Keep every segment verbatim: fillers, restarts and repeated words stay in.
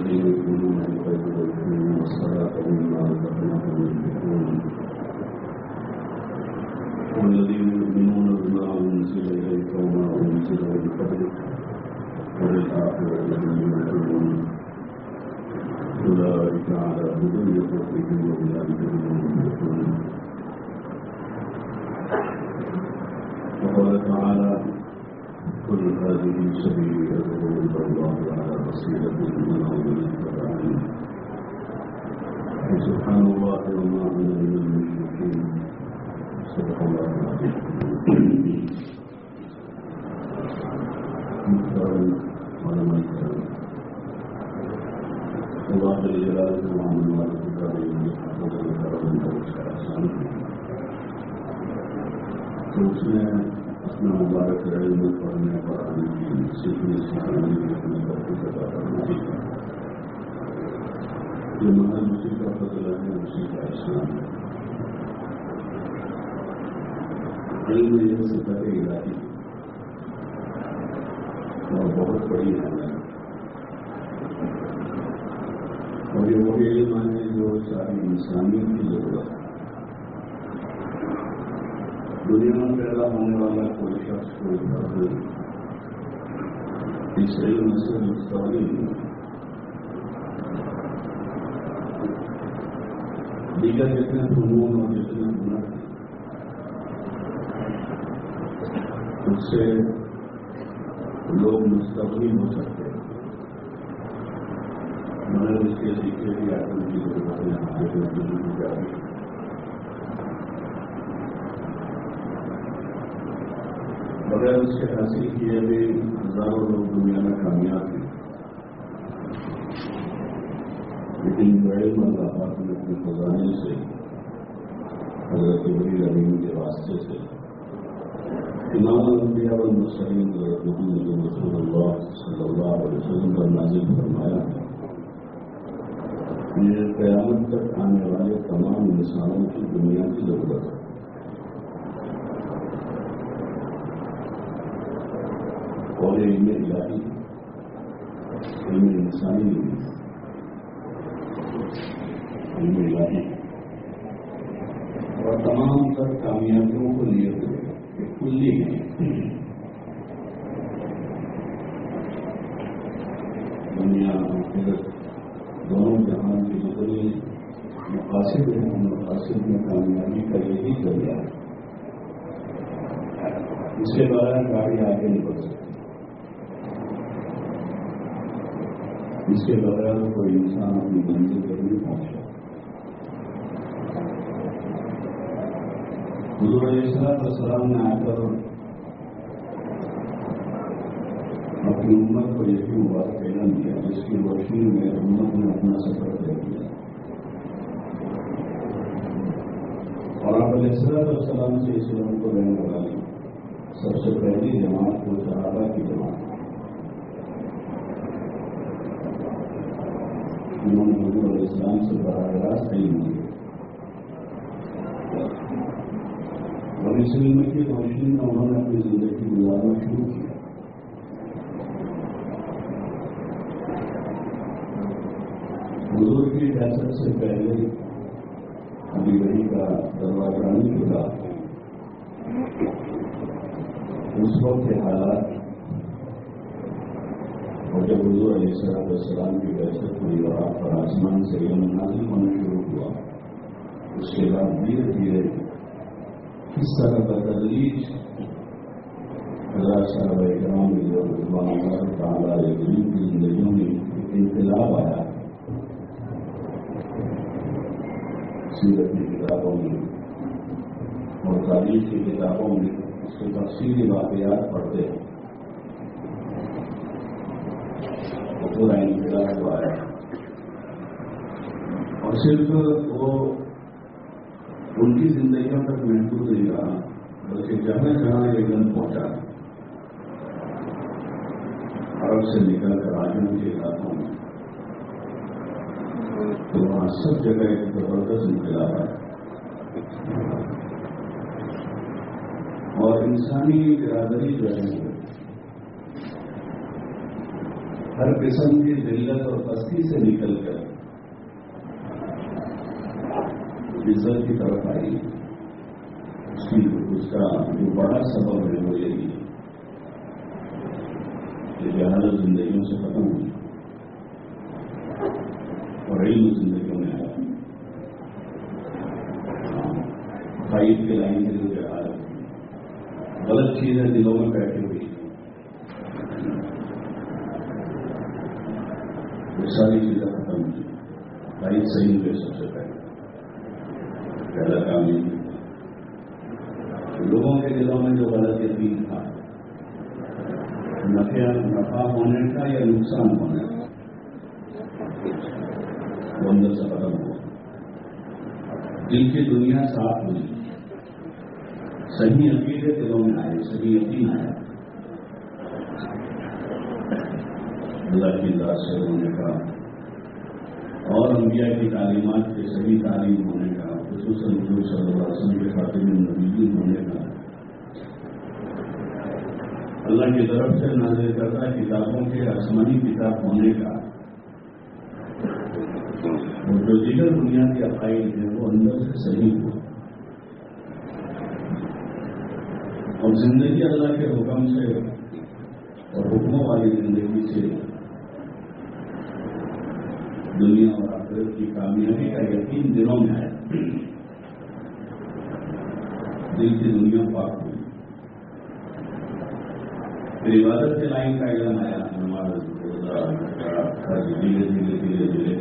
والذين يؤمنون بالغيب ويقيمون الصلاة ومما رزقناهم ينفقون والذين يؤمنون بما أنزل إليك وما أنزل من قبلك وبالآخرة هم يوقنون أولئك على هدى من ربهم وأولئك هم المفلحون. وقال تعالى: قل هذه سبيلي أدعو إلى الله على بصيرة أنا ومن اتبعني سبحان الله وما أنا من المشركين. صدق الله العظيم. محترم علماء الكرام، اللہ جل جلالہ وعن والدہ تو اس نے اپنا مبارک علم پڑھنے پڑھانے کی سیکھنے سکھانے کی اپنے بچوں کا کرنا چاہیے. یہ محل اسی کا فضل ہے، اسی کا احسان ہے. علم یہ صفت الہی اور بہت بڑی ہے، اور یہ وہ علم ہے جو ساری انسانیت کی ضرورت ہے. دنیا میں پیدا ہونے والا کوئی شخص کوئی فرد اس علم سے مستقل نہیں. دیگر جتنے فنون اور جتنے ہنر اس سے لوگ مستقل ہو سکتے ہیں، مگر اس کے سیکھے بھی آدمی کی ضرورت ہے. بغیر اس کے حاصل کیے بھی ہزاروں لوگ دنیا میں کامیاب ہیں، لیکن علم اللہ پاک نے اپنے خزانے سے حضرت جبریل امین کے واسطے سے امام الانبیاء والمرسلین حضرت محمد رسول اللہ صلی اللہ علیہ وسلم پر نازل فرمایا. یہ قیامت تک آنے والے تمام انسانوں کی دنیا کی ضرورت ہے. اور علم الہی علم انسانی علم الہی اور تمام تر کامیابیوں کو لیے ہوئے ایک کلی ہے. دنیا آخرت دونوں جہان کی جتنی مقاصد ہیں ان مقاصد میں کامیابی کا یہی ذریعہ ہے. اس کے بغیر گاڑی آگے نہیں بڑھ سکتی، اس کے بغیر کوئی انسان اپنی منزل تک نہیں پہنچا. حضور علیہ السلام نے آ کر اپنی امت کو یہی مبارک اعلان دیا جس کی روشنی میں امت نے اپنا سفر طے کیا. اور آپ علیہ السلام سے اس علم کو لینے والی سب سے پہلی جماعت وہ صحابہ کی جماعت. انہوں نے حضور علیہ السلام سے براہ راست علم لیا اور اس علم کی روشنی میں انہوں نے اپنی زندگی گزارنا شروع کیا. حضور کی حیثیت سے پہلے ابھی وہی کا دروازہ نہیں کھلا. اس وقت کے حالات اور جب حضور علیہ السلام کی بحثت ہوئی اور آپ پر آسمان سے علم نازل ہونا شروع ہوا، اس کے بعد دھیرے دھیرے اس طرح کا تدریج حضرات صحابہ کرام رضوان اللہ تعالیٰ علیہم کی زندگیوں میں انقلاب آیا. سیرت کی کتابوں میں اور تاریخ کی کتابوں میں اس کے تفصیلی واقعات پڑھتے ہیں. پورا انقلاب ہوا ہے اور صرف وہ ان کی زندگیوں تک محدود نہیں رہا، بلکہ جہاں جہاں یہ علم پہنچا عرب سے نکل کر آجم کے علاقوں میں تو وہاں سب جگہ ایک زبردست انقلاب آیا. اور انسانی برادری جو ہے ہر قسم کی ذلت اور پستی سے نکل کر عزت کی طرف آئی. اس کی اس کا جو بڑا سبب ہے وہ یہی ہے کہ جہالت زندگیوں سے ختم ہوئی اور علم زندگیوں میں آیا. خواہش کے لائن کے جو جہالت غلط چیزیں دلوں میں بیٹھی ہوئی وہ ساری چیزیں ختم ہوئی. خواہش صحیح ہوئے سب سے پہلے پہلا کام یہ لوگوں کے دلوں میں جو غلط یقین تھا نفع نفع ہونے کا یا نقصان ہونے کا وہ اندر سے ختم ہوا. دل کی دنیا صاف ہوئی. صحیح عقیدے دلوں میں آئے. صحیح یقین آیا اللہ کی ذات سے ہونے کا اور انبیاء کی تعلیمات کے صحیح تعلیم ہونے کا خصوصاً حضور صلی اللہ علیہ وسلم کے خاتم النبیین ہونے کا اللہ کی طرف سے نازل کردہ کتابوں کے آسمانی کتاب ہونے کا اور جو دیگر دنیا کے عقائد ہیں وہ اندر سے صحیح ہوا اور زندگی اللہ کے حکم سے اور حکموں والی زندگی سے دنیا اور آخرت کی کامیابی کا یقین دلوں میں آیا. دل کی دنیا پاک ہوئی. پھر عبادت کے لائن کا علم آیا. نماز روزہ دھیرے دھیرے دھیرے دھیرے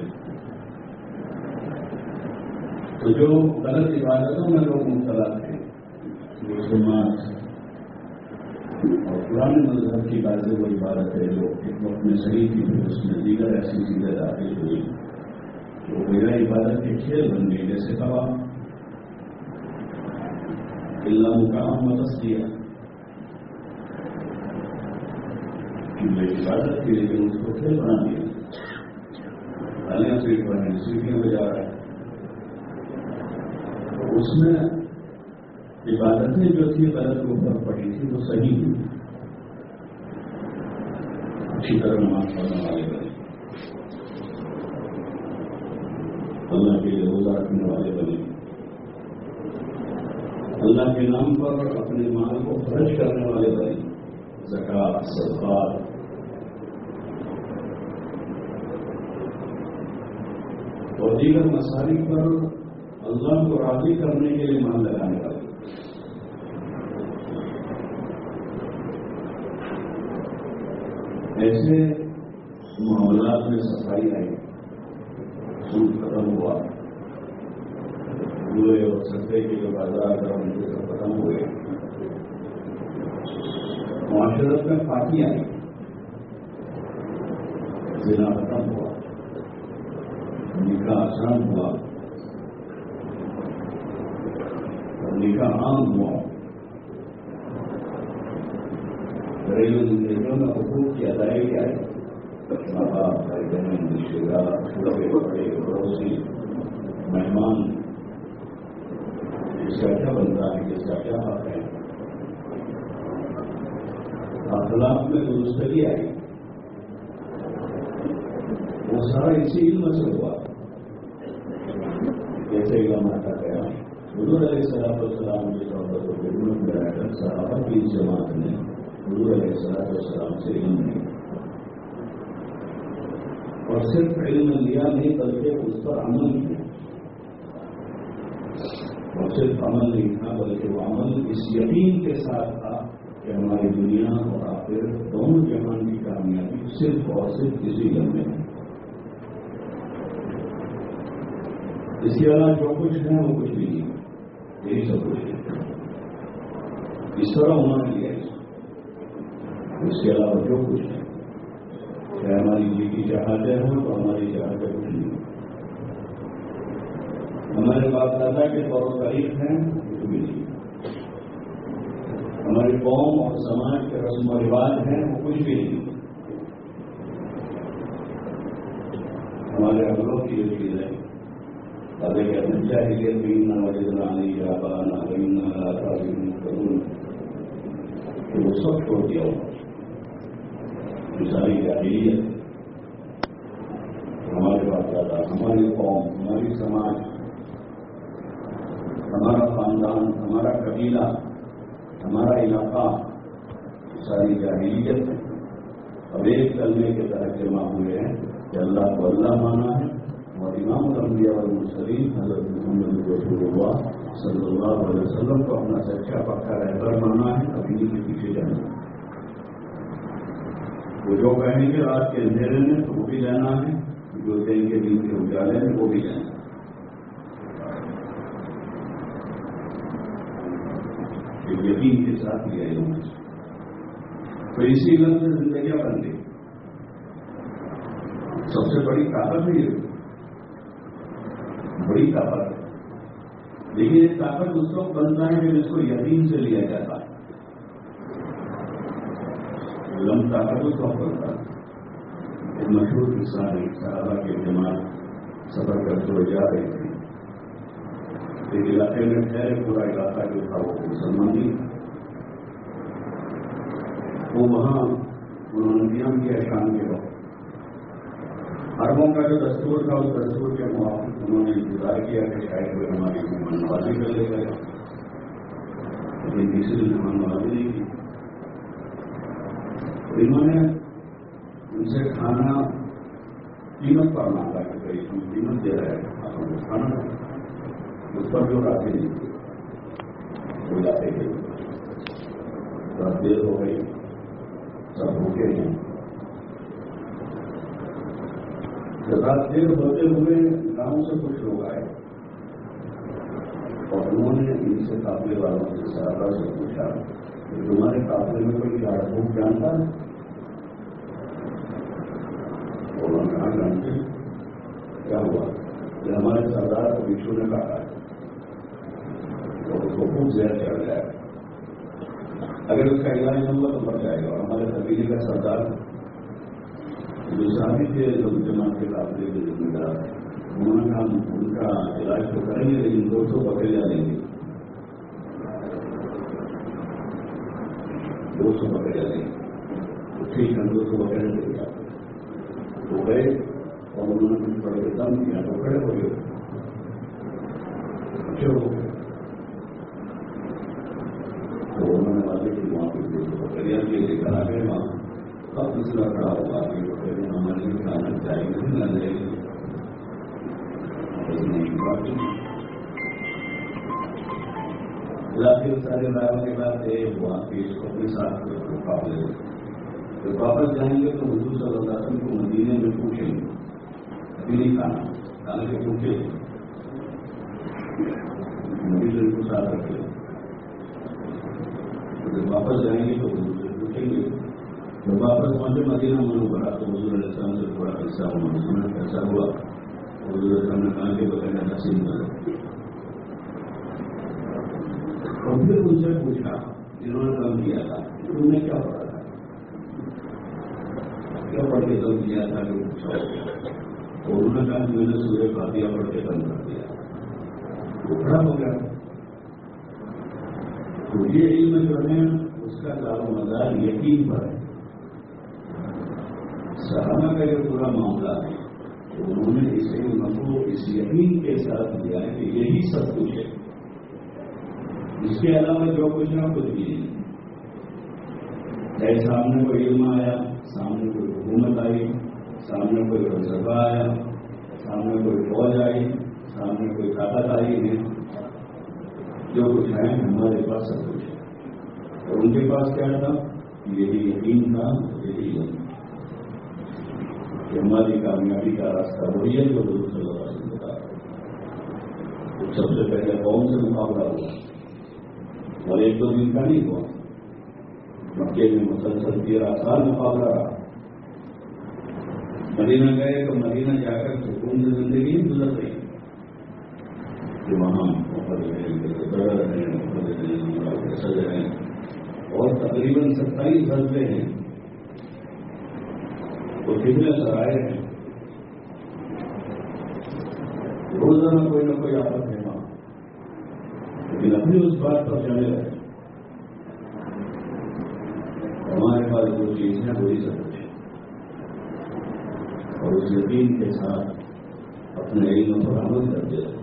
تو جو غلط عبادتوں میں لوگ مبتلا تھے مسلمان اور پرانے مذہب کی باتیں وہ عبادت ہے جو ایک وقت میں صحیح تھی پھر اس میں دیگر ایسی چیزیں داخل ہوئی تو میرا عبادت کے کھیل بن گئی. جیسے کہا اللہ مقام مدد کیا کہ میں عبادت کی لیکن اس کو کھیل بنا دیا. تالیاں پیٹ پر ہیں سیڑھیاں بجا رہا ہے. اس میں عبادتیں جو تھی غلط کے اوپر پڑی تھی وہ صحیح ہوئی. اچھی طرح نماز پڑھنے والے بنے اللہ کے لیے روزہ رکھنے والے بنے اللہ کے نام پر اپنے مال کو خرچ کرنے والے بنے. زکات صدقات اور دیگر مسائل پر اللہ کو راضی کرنے کے لیے مال لگانے والے. ایسے معاملات میں صفائی آئی. سود ختم ہوا. جوئے اور سستے کے جو بازار تھا ان کے سب ختم ہوئے. معاشرت میں پاکی آئی. زنا ختم ہوا. نکاح آسان ہوا. نکاح عام ہوا. گھریلو زندگیوں میں حقوق کی ادائیگی آئی. ماں باپ بھائی بہن رشتے دار چھوٹے بڑے پڑوسی مہمان اس کا کیا بنتا ہے اس کا کیا حق ہے. اخلاق میں درستگی آئی. وہ سارا اسی علم سے ہوا. جیسے علم آتا گیا حضور علیہ السلام والسلام کی صحبت و خدمت میں رہ کر صحابہ کی جماعت نے حضور علیہ السلام والسلام سے علم نہیں اور صرف علم لیا نہیں بلکہ اس پر عمل کیا. اور صرف عمل نہیں تھا بلکہ وہ عمل اس یقین کے ساتھ تھا کہ ہماری دنیا اور آخرت دونوں جہان کی کامیابی صرف اور صرف اسی علم میں ہے. اس کے علاوہ جو کچھ ہے وہ کچھ بھی نہیں. یہی سب کچھ ہے. اس طرح ہونا لیا اس کے علاوہ جو کچھ ہے چاہے ہماری جی کی چاہتے ہوں تو ہماری چاہتے کچھ نہیں. ہمارے باپ دادا کے طور طریق ہیں کچھ بھی نہیں. ہماری قوم اور سماج کے رسم و رواج ہیں وہ کچھ بھی نہیں. ہمارے اگلوں کی جو چیز ہے دادے کے اپنے چاہیے نہ وجدانی یا بانا نہ کروں وہ سب چھوڑ دیا ہوگا. ساری جاہلیت باپ دادا، ہماری قوم، ہماری سماج، ہمارا خاندان، ہمارا قبیلہ، ہمارا علاقہ، ساری جاہلیت ہے اب ایک کلمے کے تحت جمع ہوئے ہیں کہ اللہ کو اللہ مانا ہے اور امام الانبیاء والمرسلین حضرت محمد رسول اللہ صلی اللہ علیہ وسلم کو اپنا سچا پکا رہبر مانا ہے، ابھی کے پیچھے جانا ہے۔ وہ جو کہیں گے رات کے اندھیرے میں تو وہ بھی لینا ہے، جو دیں گے دن کے اجالے میں وہ بھی لینا ہے۔ یقین کے ساتھ لیا انہوں نے، تو اسی لفظ سے زندگیاں بن گئی۔ سب سے بڑی طاقت ہے، یہ بڑی طاقت ہے، لیکن یہ طاقت اس وقت بنتا ہے جب اس کو یقین سے لیا جاتا ہے۔ لم طاقت اس وقت بنتا ہے۔ ایک مشہور قصہ ہے، صحابہ کے جماعت سفر کرتے ہوئے جا رہی تھی، ایک علاقے میں ٹھہرے، پورا علاقہ جو تھا وہ مسلمان نہیں، وہ وہاں انہوں نے قیام کیا شام کے وقت۔ عربوں کا جو دستور تھا اس دستور کے موافق انہوں نے انتظار کیا کہ شاید وہ ہماری مہمان نوازی کر لے گئے، لیکن کسی نے مہمان نوازی نہیں کی۔ انہوں نے ان سے کھانا قیمت پر مانگا کہ بھائی ہم قیمت دے رہے ہیں، آپ ہم کھانا اس پر جو راضی نہیں تھے، وہ لاتے گئے۔ بہت دیر ہو گئی، سب بھوکے ہیں۔ رات دیر ہوتے ہوئے گاؤں سے کچھ لوگ آئے اور انہوں نے ان سے قافلے والوں سے صحابہ سے پوچھا کہ تمہارے قافلے میں کوئی جھاڑ پھونک جانتا ہے؟ اور ہم کہاں جانتے کیا ہوا کہ ہمارے سردار کو بچھو نے کاٹا ہے اور اس کو خوب زہر چڑھ گیا ہے، اگر اس کا علاج نہ ہوا تو مر جائے گا۔ اور ہمارے قبیلے کا سردار جو شادی تھے جماعت کے قافلے کے ذمہ دار، انہوں نے کہا ان کا علاج تو کریں گے لیکن دو سو بکریاں لیں گے، دو سو بکریاں لیں گے۔ ٹھیک ہے، دو سو بکریاں لے گیا، وہ گئے اور انہوں نے کچھ بڑے دم کیا تو کھڑے ہو گئے، اچھے ہو گئے۔ تو انہوں نے والے کی وہاں پہ دو سو بکریاں لے کے کر آ گئے وہاں، اب دوسرا کھڑا ہوگا کہ بکریاں ہمارے لیے کھانا چاہیے نہیں نہ لے گی، پھر سارے رائے کے بعد وہاں پہ اس کو اپنے ساتھ قابل جب واپس جائیں گے تو حضور صلی اللہ علیہ وسلم کو مدینے میں پوچھیں گے، ابھی نہیں کھانا کھانے کے پوچھے مدینے کو ساتھ رکھے، جب واپس جائیں گے تو حضور سے پوچھیں گے۔ جب واپس پہنچے مدینہ منو بڑا تو حضور علیہ السلام سے تھوڑا قصہ ہوا، کیسا ہوا؟ حضور علیہ السلام نے کہا کہ بغیر حسین کرو، اور پھر ان سے پوچھا جنہوں نے کم کیا تھا انہوں نے کیا پڑھا تھا، کیا پڑھ کے کم کیا تھا کہ پوچھا ہو گیا، اور انہوں نے کہا کہ میں نے سورہ فاتحہ پڑھ کے کم کر دیا، وہ کھڑا ہو گیا۔ تو یہ علم جو ہے اس کا دار و مدار یقین پر ہے۔ صحابہ کا یہ پورا معاملہ ہے تو انہوں نے اس علم کو اس یقین کے ساتھ دیا ہے کہ یہی سب کچھ ہے، اس کے علاوہ جو کچھ نہ کچھ بھی نہیں۔ چاہے سامنے کوئی علم آیا، سامنے کوئی حکومت آئی، سامنے کوئی فلسفہ آیا، سامنے کوئی فوج آئی، سامنے کوئی طاقت آئی ہے، جو کچھ ہے ہمارے پاس سب کچھ ہے، اور ان کے پاس کیا تھا؟ یہی یقین تھا، یہی علم کہ ہماری کامیابی کا راستہ وہی ہے جو حضور صلی اللہ علیہ وسلم بتا رہے۔ سب سے پہلے قوم سے مقابلہ ہوا اور ایک دو دن کا نہیں ہوا، مکے میں مسلسل تیرہ سال مقابلہ رہا۔ مدینہ گئے تو مدینہ جا کر سکون سے زندگی گزر گئی کہ وہاں سج رہے اور تقریباً ستائیس غزوے ہیں، تو کتنے سرائے ہیں، روزانہ کوئی نہ کوئی آفت ہے وہاں، لیکن اپنی اس بات پر جمے رہے ہمارے پاس جو چیز ہے وہی سب کچھ ہے، اور اس یقین کے ساتھ اپنے علم پر عمل کرتے رہے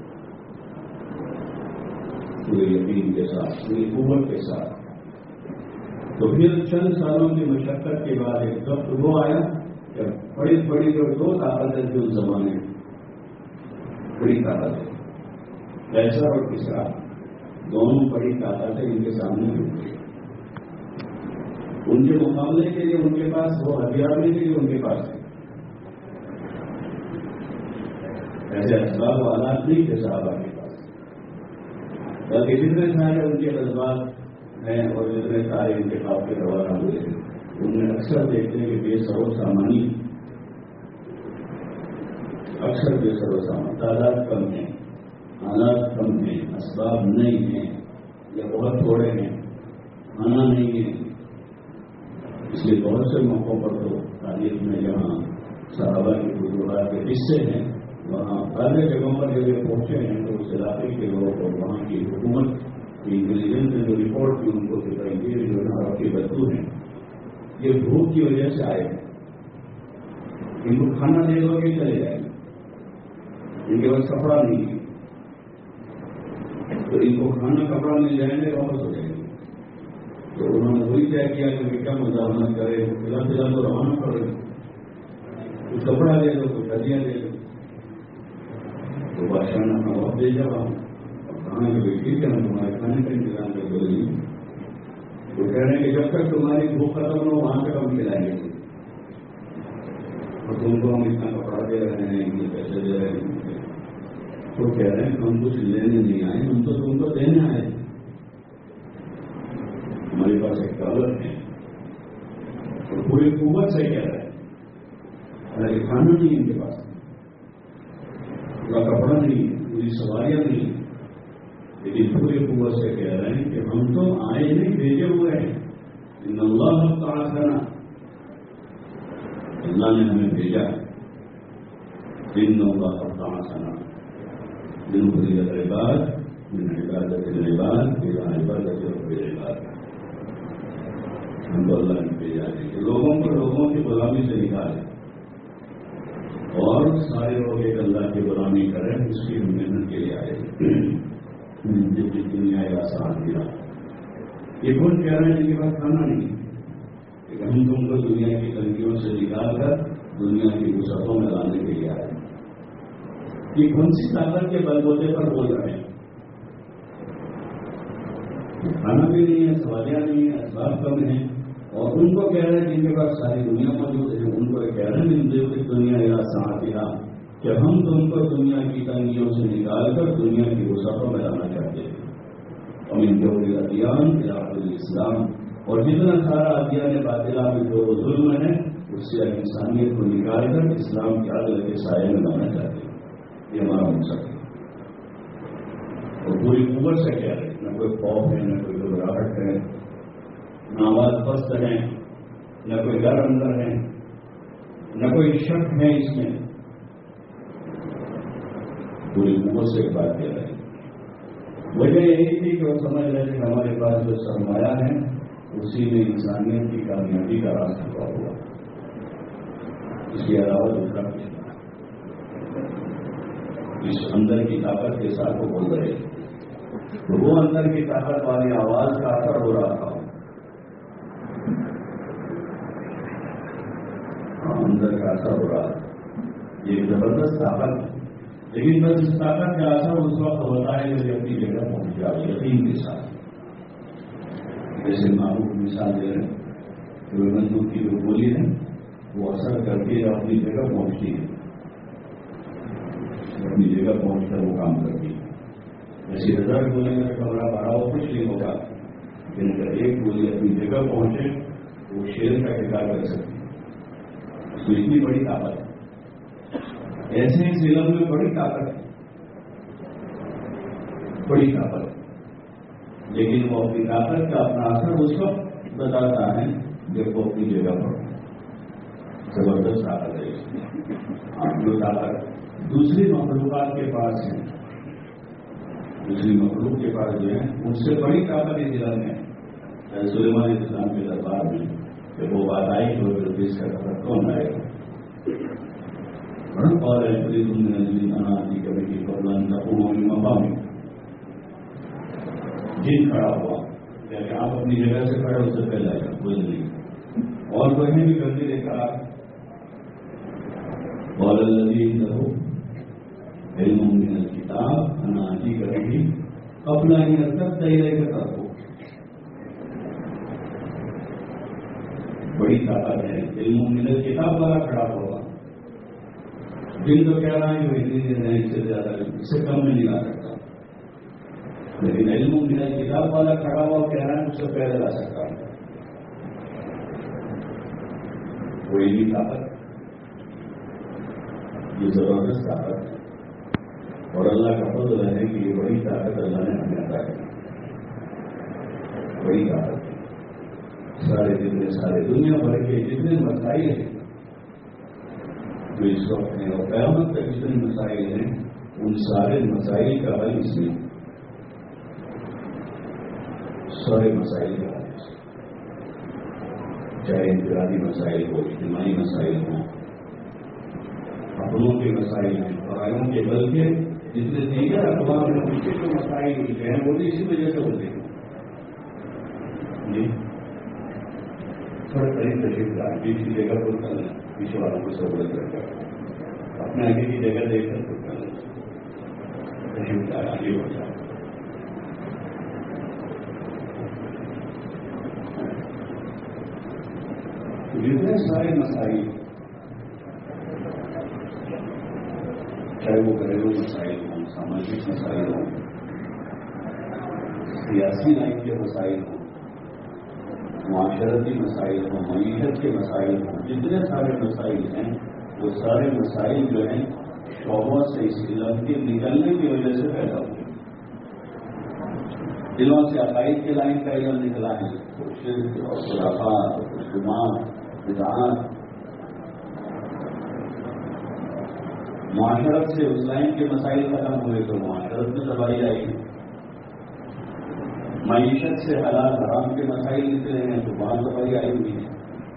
پورے یقین کے ساتھ، پوری قوت کے ساتھ. تو پھر چند سالوں کی مشقت کے بعد ایک وقت وہ آیا کہ بڑی بڑی جو دو طاقتیں تھیں اس زمانے میں، بڑی طاقتیں، کیسر اور کسرا، دونوں بڑی طاقتیں ان کے سامنے ہوئی. ان کے مقابلے کے لیے ان کے پاس وہ ہتھیار نہیں تھے جو ان کے پاس تھے. ایسے اسباب و آلات نہیں تھے صحابہ کے پاس، بلکہ جتنے سارے ان کے جذبات ہیں اور جتنے سارے انتخاب کے روانہ ہوئے ہیں ان میں اکثر دیکھتے ہیں کہ بے سر و سامانی، اکثر بے سر و سامان، تعداد کم ہے، حالات کم ہیں، اسباب نہیں ہیں یا بہت تھوڑے ہیں، آنا نہیں ہے. اس لیے بہت سے موقعوں پر تو تاریخ میں جہاں صحابہ کی وجوہات کے حصے ہیں وہاں سارے جگہوں پر جب یہ پہنچے ہیں تو اس علاقے کے لوگ اور وہاں کی حکومت کی انٹیلیجنس نے جو رپورٹ کی ان کو دکھائی گئی جو عرب کے بدو ہیں یہ بھوک کی وجہ سے آئے ہیں، ان کو کھانا دے دو گے چلے جائیں گے، ان کے پاس کپڑا نہیں ہے تو ان کو کھانا کپڑا مل جائیں گے واپس ہو جائیں گے. تو انہوں نے وہی طے کیا کہ کیا مزاحمت کرے، فی الحال فی الحال تو روانہ پڑے، کچھ کپڑا دے دو، کچھ ہڈیاں دے دو. تو بادشاہ نے اپنا وقت دے جب ہم کہاں کہ ٹھیک ہے ہم تمہارے کھانے کا انتظام کر دو. وہ کہہ رہے ہیں کہ جب تک تمہاری بھوک ختم ہو وہاں تک ہم کھلائیں گے اور تم کو ہم اتنا کپڑا دے رہے ہیں، اتنے پیسے دے رہے ہیں. تو کہہ رہے ہیں ہم کچھ لینے نہیں آئے، ہم تو تم کو دینے آئے. ہمارے پاس ایک دولت ہے اور پوری قوت سے کہہ رہے ہیں حالانکہ کھانا نہیں ان کے پاس، پورا کپڑا نہیں، پوری سواریاں نہیں، لیکن پوری قوت سے کہہ رہے ہیں کہ ہم تو آئے نہیں، بھیجے ہوئے ہیں. ان اللہ تعالی اللہ نے ہمیں بھیجا. ان اللہ تعالی من فضیلت العباد من عبادت العباد الى عبادت رب العباد. ہم تو اللہ نے بھیجا ہے کہ لوگوں کو لوگوں کی غلامی سے نکالے اور سارے لوگ ایک اللہ کی غلامی کریں، اس کی ہم محنت کے لیے آئے. جس کی دنیا یا ساتھ دیا یہ کون کہہ رہے ہیں جن کے پاس کھانا نہیں کہ ہم تم کو دنیا کی تنگیوں سے نکال کر دنیا کی وسعتوں میں لانے کے لیے آئے. یہ کون سی طاقت کے بل بوتے پر بول رہے ہیں؟ کھانا بھی نہیں ہے، سواریاں نہیں ہے، اسباب کم ہیں اور ان کو کہہ رہے ہیں جن کے پاس ساری دنیا موجود ہے ان کو کہہ رہے ہیں دنیا یا ساتھ دیا کہ ہم تم کو دنیا کی تنگیوں سے نکال کر دنیا کی وسعتوں میں لانا چاہتے ہیں. اور ان جو ادیان اسلام اور جتنا سارا ادیان باطلہ میں جو ظلم ہے اس سے انسانیت کو نکال کر اسلام کے عدل کے سائے میں لانا چاہتے ہیں. یہ ہمارا مقصد ہے اور پوری قوت سے کہہ رہے ہیں. نہ کوئی خوف ہے، نہ کوئی گھبراہٹ ہے، نہ آواز پست ہے، نہ کوئی ڈر اندر ہے، نہ کوئی شک ہے اس میں. پوری قوت سے بات کر رہے ہیں. وجہ یہی تھی کہ وہ سمجھ رہے تھے کہ ہمارے پاس جو سرمایہ ہے اسی میں انسانیت کی کامیابی کا راز چھپا ہوا، اس کے علاوہ دوسرا کچھ نہیں. اس اندر کی طاقت کے ساتھ وہ بول رہے تھے تو وہ اندر کی طاقت والی آواز کا اثر ہو رہا تھا. اندر کا اثر ہو رہا تھا. یہ زبردست طاقت ہے لیکن بس اس طاقت کا اثر اس وقت ہوتا ہے جب اپنی جگہ پہنچ جائے یقین کے ساتھ. جیسے معروف مثال دے رہے ہیں جو بندوق کی جو گولی ہے وہ اثر کر کے اپنی جگہ پہنچتی ہے، اپنی جگہ پہنچ کر وہ کام کرتی ہے. ایسی ہزار گولی میں کمرہ بھرا ہو کچھ نہیں ہوگا لیکن اگر ایک گولی اپنی جگہ پہنچے وہ شیر کا ٹکا کر سکتی ہے. اس میں اتنی بڑی طاقت ہے. ایسے اس علم میں بڑی طاقت ہے، بڑی طاقت ہے لیکن وہ اپنی طاقت کا اپنا اثر اس وقت بتاتا ہے جب وہ اپنی جگہ پر. زبردست طاقت ہے اس میں. آپ جو طاقت دوسری مخلوقات کے پاس ہے، دوسری مخلوق کے پاس جو ہے اس سے بڑی طاقت اس علم ہے. سلیمان علیہ السلام کے دربار میں جب وہ بات آئی تو اس کا طاقت کون آئے گا؟ اور ایسے تم نے نجی اناجی کبھی کی قبلان تقوم من مقام جن کھڑا ہوا کہ آپ اپنی جگہ سے کھڑے اس سے پہلے آئے بول نہیں اور کہیں بھی کرتے دیکھا اور الذین له علم من الکتاب اناجی کبھی قبل ان یرتد الیک طرفہ بڑی طاقت ہے علم من الکتاب والا کھڑا ہوا دل تو کہہ رہا ہے کہ اتنی اس سے زیادہ اس سے کم میں نہیں لا سکتا لیکن علم من الکتاب والا کھڑا ہوا کہہ رہا ہے اس سے پہلے لا سکتا ہے وہ علمی طاقت یہ زبردست طاقت ہے اور اللہ کا فضل ہے کہ یہ بڑی طاقت اللہ نے ہمیں عطا کی بڑی طاقت سارے جتنے سارے دنیا بھر کے جتنے مسائل ہیں جو اس وقت ہیں اور قیامت تک جتنے مسائل ہیں ان سارے مسائل کا حل اس میں سارے مسائل کا حل چاہے انفرادی مسائل ہو اجتماعی مسائل ہوں اپنوں کے مسائل ہیں پرایوں کے بلکہ جتنے دیگر اخبار میں اس کے جو مسائل ہوتے ہیں وہ بھی اسی وجہ سے ہوتے ہیں جی تھوڑا قریب تشریف کا بیچ کی جگہ پر کرنا پیچھے والوں کو سہولت کر کر اپنے آگے کی جگہ دیکھ کر پر کرنا تشریف کا آگے ہو جائے جتنے سارے مسائل چاہے وہ گھریلو مسائل ہوں ساماجک مسائل ہوں سیاسی لائن کے مسائل ہوں معاشرتی مسائل ہوں معیشت کے مسائل ہوں جتنے سارے مسائل ہیں وہ سارے مسائل جو ہیں شعبوں سے اس علم کے نکلنے کی وجہ سے پیدا ہوئے دلوں سے عقائد کے لائن کا علم نکلا ہے تو شرک اور خرافات اور رسومات بدعات معاشرت سے اس لائن کے مسائل ختم ہوئے تو معاشرت میں تباہی آئی معیشت سے حلال حرام کے مسائل نکلے ہیں تو وہاں تباہی آئی ہوئی ہے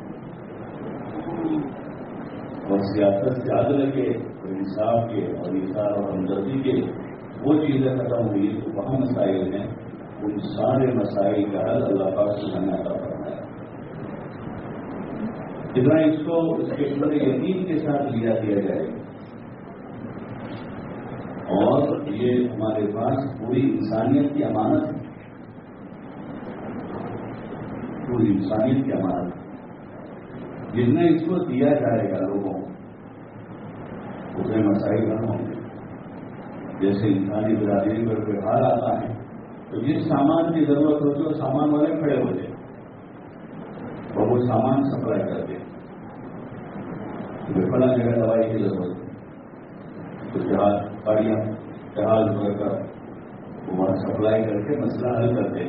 اور سیاست سے عدل کے اور انصاف کے اور انصاف اور ہمدردی کے وہ چیزیں ختم ہوئی تو وہاں مسائل ہیں ان سارے مسائل کا حل اللہ پاک سے ہمیں عطا فرمایا جتنا اس کو اس کے اندر یقین کے ساتھ لیا دیا جائے اور یہ ہمارے پاس پوری انسانیت کی امانت ہے پوری انسانیت کی امانت جتنا اس کو دیا جائے گا لوگوں اتنے مسائل نہ ہوں گے جیسے انسانی برادری پر ویوہار آتا ہے تو جس سامان کی ضرورت ہوتی ہے وہ سامان والے کھڑے ہوتے اور وہ سامان سپلائی کرتے فلاں جگہ دوائی کی ضرورت ہے تو جہاز گاڑیاں جہاز بھر کر وہ وہاں سپلائی کر کے مسئلہ حل کرتے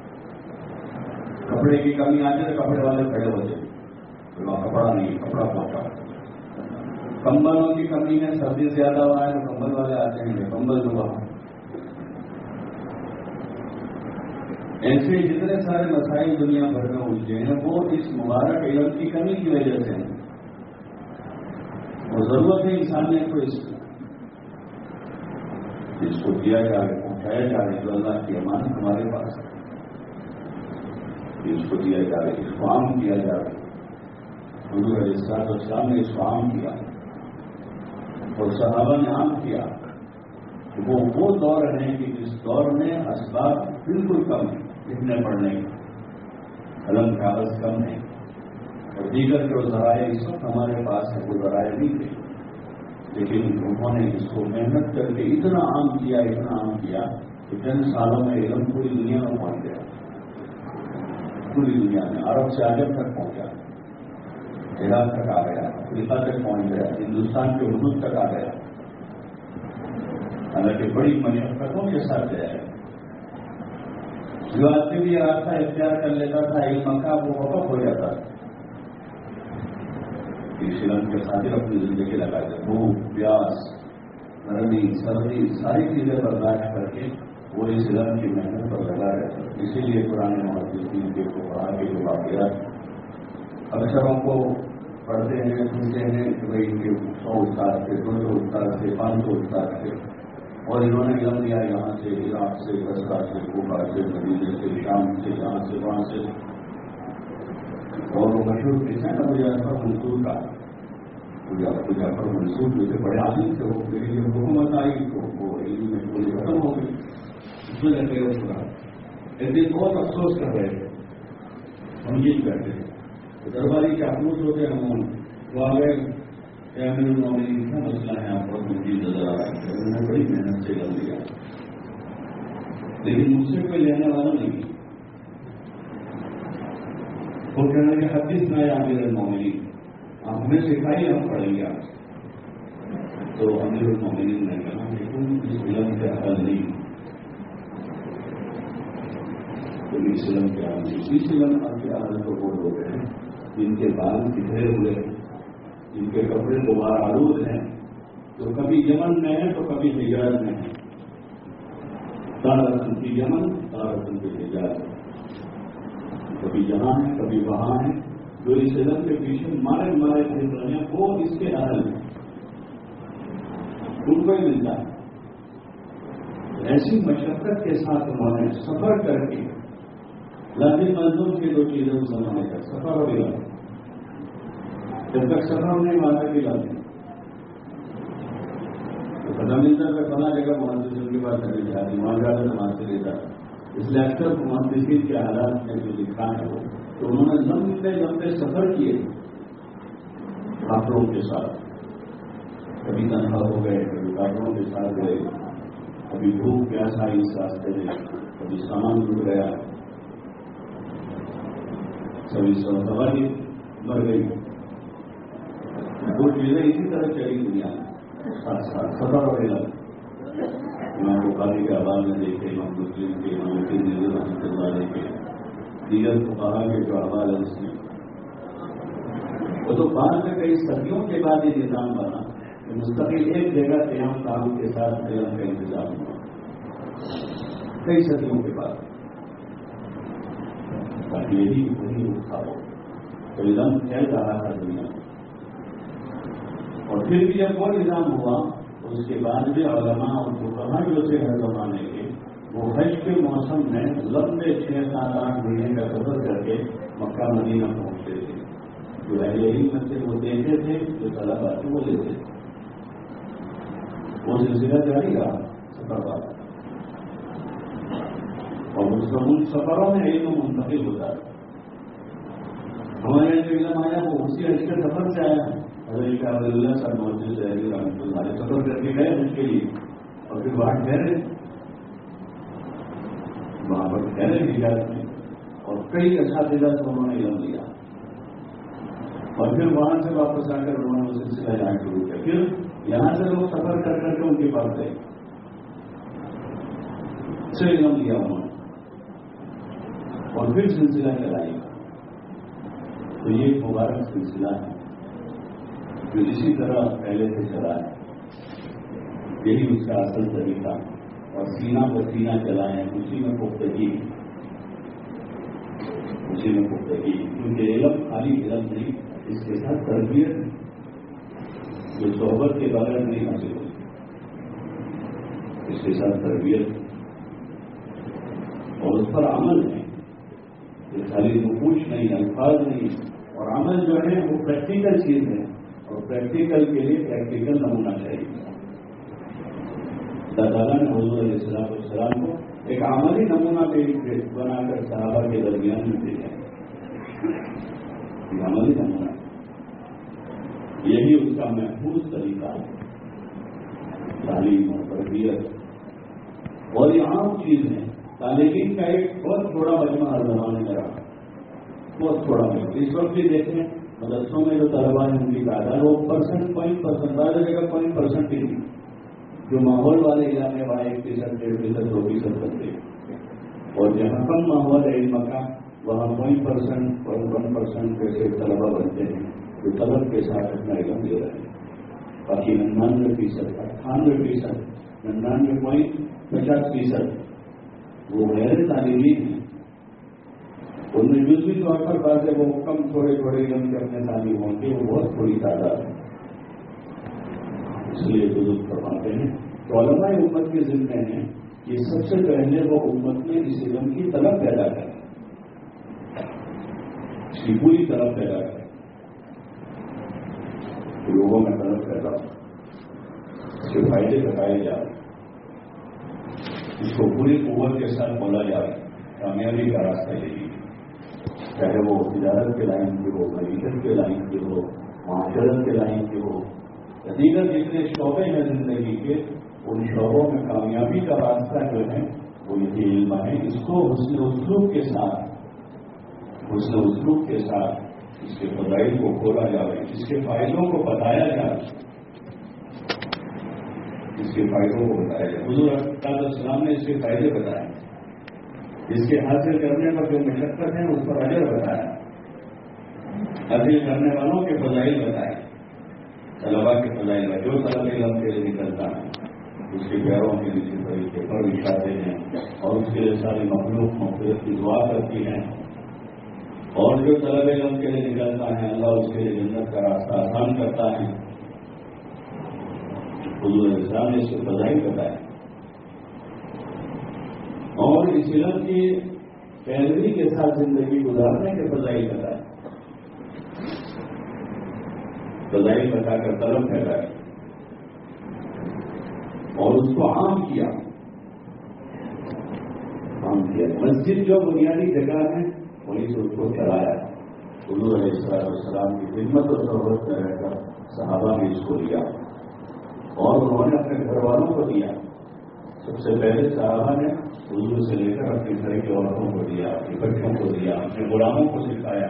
کپڑے کی کمی آتی تو کپڑے والے کھڑے ہوتے وہاں کپڑا نہیں کپڑا پہنچا کمبلوں کی کمی میں سردی زیادہ ہوا ہے تو کمبل والے آتے ہیں کمبل جو وہاں ایسے جتنے سارے مسائل دنیا بھر میں الجھے ہیں وہ اس مبارک علم کی کمی کی وجہ سے ہیں اور ضرورت ہے انسانیت کو اس کو اس کو دیا جائے پہنچایا جائے تو اللہ کی امانت ہمارے پاس ہے اس کو دیا جائے اس کو عام کیا جائے حضور علیہ الصلوۃ والسلام نے اس کو عام کیا اور صحابہ نے عام کیا وہ وہ دور ہے کہ جس دور میں اسباب بالکل کم ہیں لکھنے پڑھنے قلم کاغذ کم ہے اور دیگر جو ذرائع اس وقت ہمارے پاس ہے وہ ذرائع نہیں تھے لیکن انہوں نے اس کو محنت کر کے اتنا عام کیا اتنا عام کیا کہ چند سالوں میں علم پوری دنیا میں پہنچ گیا پوری دنیا میں عرب سے عجم تک پہنچا عراق تک آ گیا افریقہ تک پہنچ گیا ہندوستان کے حدود تک آ گیا حالانکہ بڑی مشقتوں کے ساتھ گیا ہے جو آدمی بھی یہ راستہ اختیار کر لیتا تھا علم کا وہ وقف ہو جاتا تھا اس علم کے ساتھ اپنی زندگی لگاتے بھوک پیاس گرمی سردی ساری چیزیں برداشت کر کے وہ اس علم کی محنت پر لگا رہتا ہے اسی لیے پرانے محدثین کے کو پڑھا کے جو واقعات اکثروں کو پڑھتے ہیں سنتے ہیں کہ بھائی ان کے سو استاد تھے، دو سو استاد تھے، پانچ سو استاد تھے، اور انہوں نے علم لیا یہاں سے، عراق سے، بصرہ سے، کوفہ سے، مدینے سے، شام سے، یہاں سے، وہاں سے. اور وہ مشہور کس ہیں ابو جعفر منصور کا، ابو جعفر منصور جو تھے بڑے عالم تھے، وہ میری جب حکومت آئی تو وہ علم میں پوری ختم ہو گئی. اس میں لگے گا چھوڑا ایسے بہت افسوس کر رہے تھے. ہم یہ کرتے ہیں تو درباری چاپلوس ہوتے ہیں، ہم وہ آ گئے کیا میرے مومنین کیا مسئلہ ہے، آپ بہت مجھے نظر آ رہا ہے. انہوں نے بڑی محنت سے کر لیا، لیکن مجھ سے کوئی لینے والا نہیں. وہ کہنا کہ حدیث نہ یا امیر المومنین، آپ ہمیں سکھائیے، ہم پڑھیں گے آپ. تو امیر المومنین نے کہا کہ تم اس علم کے حل نہیں، تم اس علم کے حل نہیں. اس علم آپ کے حل تو وہ لوگ ہیں جن کے بال بکھرے ہوئے ہیں، جن کے کپڑے دوبارہ آلود ہیں، جو کبھی یمن میں ہیں تو کبھی حجاز میں ہیں. تارتن کی یمن، تارتن کی حجاز، کبھی یہاں ہیں کبھی وہاں ہیں. جو اس علم کے پیچھے مارے مارے پھر رہے ہیں وہ اس کے اہل ہیں، ان کو ہی ملتا ہے. ایسی مشقت کے ساتھ انہوں نے سفر کر کے لازم مزدور کی دو چیزیں اس زمانے کا سفر اور علم. جب تک سفر نہیں وہاں تک علم نہیں. تو پتہ ملتا ہے فلاں جگہ محدثین کے پاس چلے جاتے وہاں جاتے تو وہاں سے لے جاتا. اس لیے اکثر محدثین کے حالات میں جو لکھا ہے وہ تو انہوں نے لمبے لمبے سفر کیے کافروں کے ساتھ. کبھی تنہا ہو گئے، کبھی کافروں کے ساتھ گئے، کبھی بھوک پیاس آئی اس راستے میں، کبھی سامان ٹوٹ گیا، کبھی سب سواری مر گئی. وہ چیزیں اسی طرح چلی دنیا ساتھ ساتھ سفر اور علم. امام بخاری کے احوال میں دیکھے، امام مسلم کے، امام ترمذی رحمۃ اللہ علیہ کے، دیگر فقہاء کے جو احوال ہے اس میں وہ تو بعد میں کئی صدیوں کے بعد یہ نظام بنا کہ مستقل ایک جگہ قیام کام کے ساتھ علم کا انتظام ہوا. کئی صدیوں کے بعد باقی یہی وہی اٹھا ہو تو علم پھیل رہا تھا دنیا میں. اور پھر بھی جب وہ نظام ہوا اس کے بعد بھی علماء اور فقہاء جو تھے ہر زمانے کے وہ حج کے موسم میں لمبے چھ سات آٹھ مہینے کا سفر کر کے مکہ مدینہ پہنچتے تھے. جو اہل علم تھے وہ دیتے تھے، جو طلباء تھے وہ لیتے تھے. وہ سلسلہ جاری رہا سفر کا، اور اس کا ان سفروں میں علم منتقل ہوتا ہے. ہمارے جو علم آیا وہ اسی حج کے سفر سے آیا ہے. حضرت اللہ صاحب محدث دہلوی رحمۃ اللہ علیہ سفر کر کے گئے حج کے لیے، اور پھر وہاں ٹھہرے، وہاں پر ٹھہرے حجاز میں، اور کئی اساتذہ سے انہوں نے علم لیا. اور پھر وہاں سے واپس آ کر انہوں نے وہ سلسلہ یہاں شروع کیا. پھر یہاں سے لوگ سفر کر کر کے ان کے پاس گئے، سے علم لیا انہوں نے، اور پھر سلسلہ چلائی. تو یہ ایک مبارک سلسلہ ہے جو اسی طرح پہلے سے چلا ہے. یہی اس کا اصل طریقہ، اور سینہ کو سینہ چلائیں، اسی میں پختگی، اسی میں پختگی. کیونکہ علم خالی علم نہیں، اس کے ساتھ تربیت جو صحبت کے بغیر نہیں حاصل ہوتی، اس کے ساتھ تربیت اور اس پر عمل ہے. یہ خالی نقوش نہیں، الفاظ نہیں، اور عمل جو ہے وہ پریکٹیکل چیز ہے، اور پریکٹیکل کے لیے پریکٹیکل نمونہ چاہیے. اللہ تعالیٰ نے حضور علیہ السلام والسلام کو ایک عملی نمونہ پیش بنا کر صحابہ کے درمیان میں بھیجا. یہ عملی نمونہ یہی اس کا محفوظ طریقہ ہے، تعلیم اور تربیت. اور یہ عام چیز ہے. طالبین کا ایک بہت تھوڑا مجمع ہر زمانے میں رہا، بہت تھوڑا مجمع. اس وقت بھی دیکھیں مدرسوں میں جو طلبا ہیں ان کی تعداد وہ پرسنٹ پوائنٹ پرسنٹ بعض جگہ پوائنٹ پرسنٹ ہی نہیں. جو ماحول والے علاقے وہاں ایک فیصد ڈیڑھ فیصد دو فیصد بنتے ہیں، اور جہاں کم ماحول ہے علم کا وہاں پوائنٹ پرسنٹ اور ون پرسنٹ جیسے طلبا بنتے ہیں جو طلب کے ساتھ اپنا علم دے رہے ہیں. باقی ننانوے فیصد اٹھانوے فیصد ننانوے پوائنٹ پچاس فیصد وہ غیر تعلیمی ہیں. ان میں جزوی طور پر بات ہے وہ کم تھوڑے تھوڑے علم کے اپنے تعلیم ہوں گے، وہ بہت تھوڑی تعداد ہے. اس لیے بزرگ فرماتے ہیں تو علماء امت کے ذمہ ہیں کہ سب سے پہلے وہ امت میں اس علم کی طلب پیدا کریں، اس کی پوری طلب پیدا کریں، لوگوں میں طلب پیدا ہو، اس کے فائدے بتائے جائیں، اس کو پوری قوت کے ساتھ بولا جائے. کامیابی کا راستہ یہی ہے، چاہے وہ تجارت کے لائن کی ہو، معیشت کے لائن کی ہو، معاشرت کے لائن کی ہو، دیگر جتنے شعبے ہیں زندگی کے، ان شعبوں میں کامیابی کا راستہ جو ہے وہ یہی علم ہے. اس کو حسن اسلوب کے ساتھ حسن اسلوب کے ساتھ اس کے فضائل کو کھولا جائے، اس کے فائدوں کو بتایا جائے، اس کے فائدوں کو بتایا جائے. حضور علیہ السلام نے اس کے فائدے بتائے، اس کے حاصل کرنے پر جو مشقت ہے اس پر اجر بتایا، حاصل کرنے والوں کے فضائل بتائے، طلبا کے فضائل. جو طلب علم کے لیے نکلتا ہے اس کے پیروں کے نیچے طریقے پر بچھاتے ہیں اور اس کے لیے ساری مخلوق مغفرت کی دعا کرتی ہیں. اور جو طلب علم کے لیے نکلتا ہے اللہ اس کے لیے جنت کا راستہ آسان کرتا ہے. حضور علیہ السلام نے اس کو فضائل بتایا اور اس علم کی پیروی کے ساتھ زندگی گزارنے کے فضائل بتائے. فضائل بتا کر طلب پھیلائی اور اس کو عام کیا. عام کیا مسجد جو بنیادی جگہ ہے وہیں سے اس کو چلایا. حضور علیہ السلام کی خدمت اور صحبت میں رہ کر صحابہ نے اس کو لیا اور انہوں نے اپنے گھر والوں کو دیا. سب سے پہلے صحابہ نے حضور سے لے کر اپنے گھر کی عورتوں کو دیا، اپنے بچوں کو دیا، اپنے غلاموں کو سکھایا.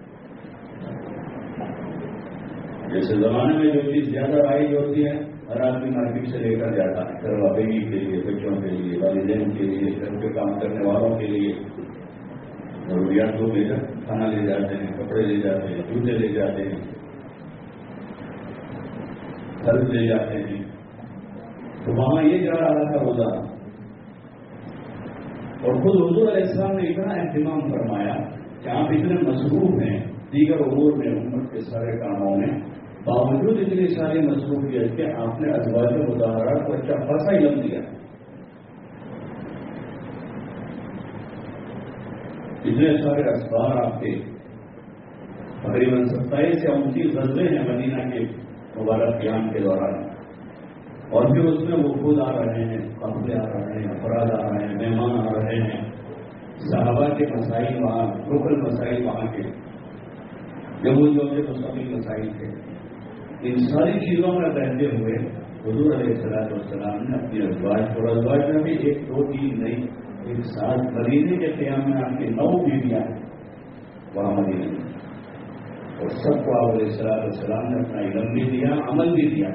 جیسے زمانے میں جو چیز زیادہ رائج ہوتی ہے ہر آدمی مارکیٹ سے لے کر جاتا ہے، گھر والے کے لیے، بچوں کے لیے، والدین کے لیے، گھر کے کام کرنے والوں کے لیے ضروریات کو لے کر کھانا لے جاتے ہیں، کپڑے لے جاتے ہیں، جوتے لے جاتے ہیں، خرچ لے جاتے ہیں. تو وہاں یہ جا رہا تھا روزہ اور خود حضور علیہ السلام نے اتنا اہتمام فرمایا کہ آپ اتنے مصروف ہیں دیگر امور میں، امت کے سارے کاموں میں، باوجود اتنی ساری مصروفیت کے آپ نے ازواج مطہرات کو اچھا خاصا علم دیا. اتنے سارے اخبار آپ کے تقریباً ستائیس یا انتیس غزوے ہیں مدینہ کے مبارک قیام کے دوران، اور پھر اس میں وہ خود آ رہے ہیں، قافلے آ رہے ہیں، افراد آ رہے ہیں، مہمان آ رہے ہیں، صحابہ کے مسائل وہاں، لوکل مسائل وہاں کے، یہودیوں کے مستقل مسائل تھے. ان ساری چیزوں میں رہتے ہوئے حضور علیہ السلام نے اپنی ازواج اور ازواج میں بھی ایک دو تین نہیں ایک ساتھ مدینے کے قیام میں آپ کی نو بیویاں وہاں مدینے میں، اور سب کو آپ علیہ السلام نے اپنا علم بھی دیا، عمل بھی دیا.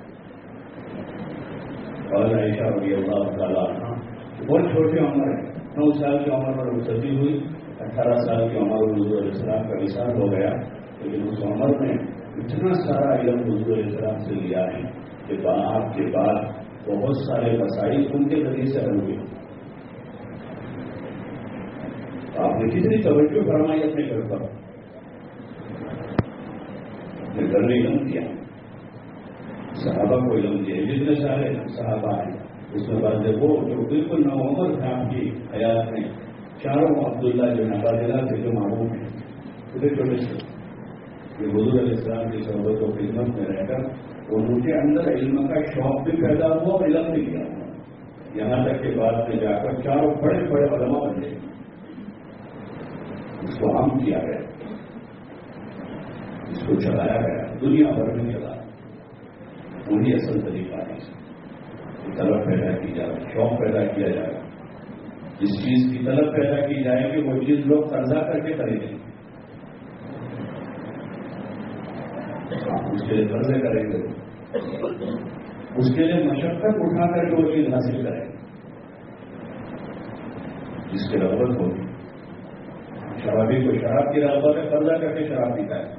اور عائشہ رضی اللہ تعالیٰ عنہ بہت چھوٹی عمر ہے، نو سال کی عمر پر شادی ہوئی، اٹھارہ سال کی عمر حضور علیہ السلام کا وصال ہو گیا. لیکن اس عمر میں اتنا سارا علم حضور علیہ السلام سے لیا ہے کہ آپ کے بعد بہت سارے مسائل ان کے ذریعے سے حل ہوئے. آپ نے کتنی توجہ فرمائی اپنے گھر پر، اپنے گھر میں علم دیا، صحابہ کو علم دیا. جتنے سارے صحابہ ہیں اس میں بعد وہ جو بالکل نوعمر تھے آپ کی حیات میں، چاروں عبداللہ جو نبادلہ سے جو معروف ہیں چھوٹے چھوٹے سے، کہ حضور علیہ السلام کی صحبت و خدمت میں رہ کر ان کے اندر علم کا شوق بھی پیدا ہوا اور علم بھی کیا، یہاں تک کہ بعد میں جا کر چاروں بڑے بڑے علماء بن گئے. اس کو عام کیا گیا، اس کو چلایا گیا، دنیا بھر میں چلا. وہی اصل طریقہ ہے، طلب پیدا کی جائے، شوق پیدا کیا جائے، جس چیز کی طلب پیدا کی جائے کہ وہ چیز لوگ قرضہ کر کے خریدیں، اس کے لیے قرضے کریں گے، اس کے لیے مشقت اٹھا کر کے وہ چیز حاصل کریں، جس کی رغبت ہوگی. شرابی کو شراب کی رغبت ہے، قرضہ کر کے شراب پیتا ہے.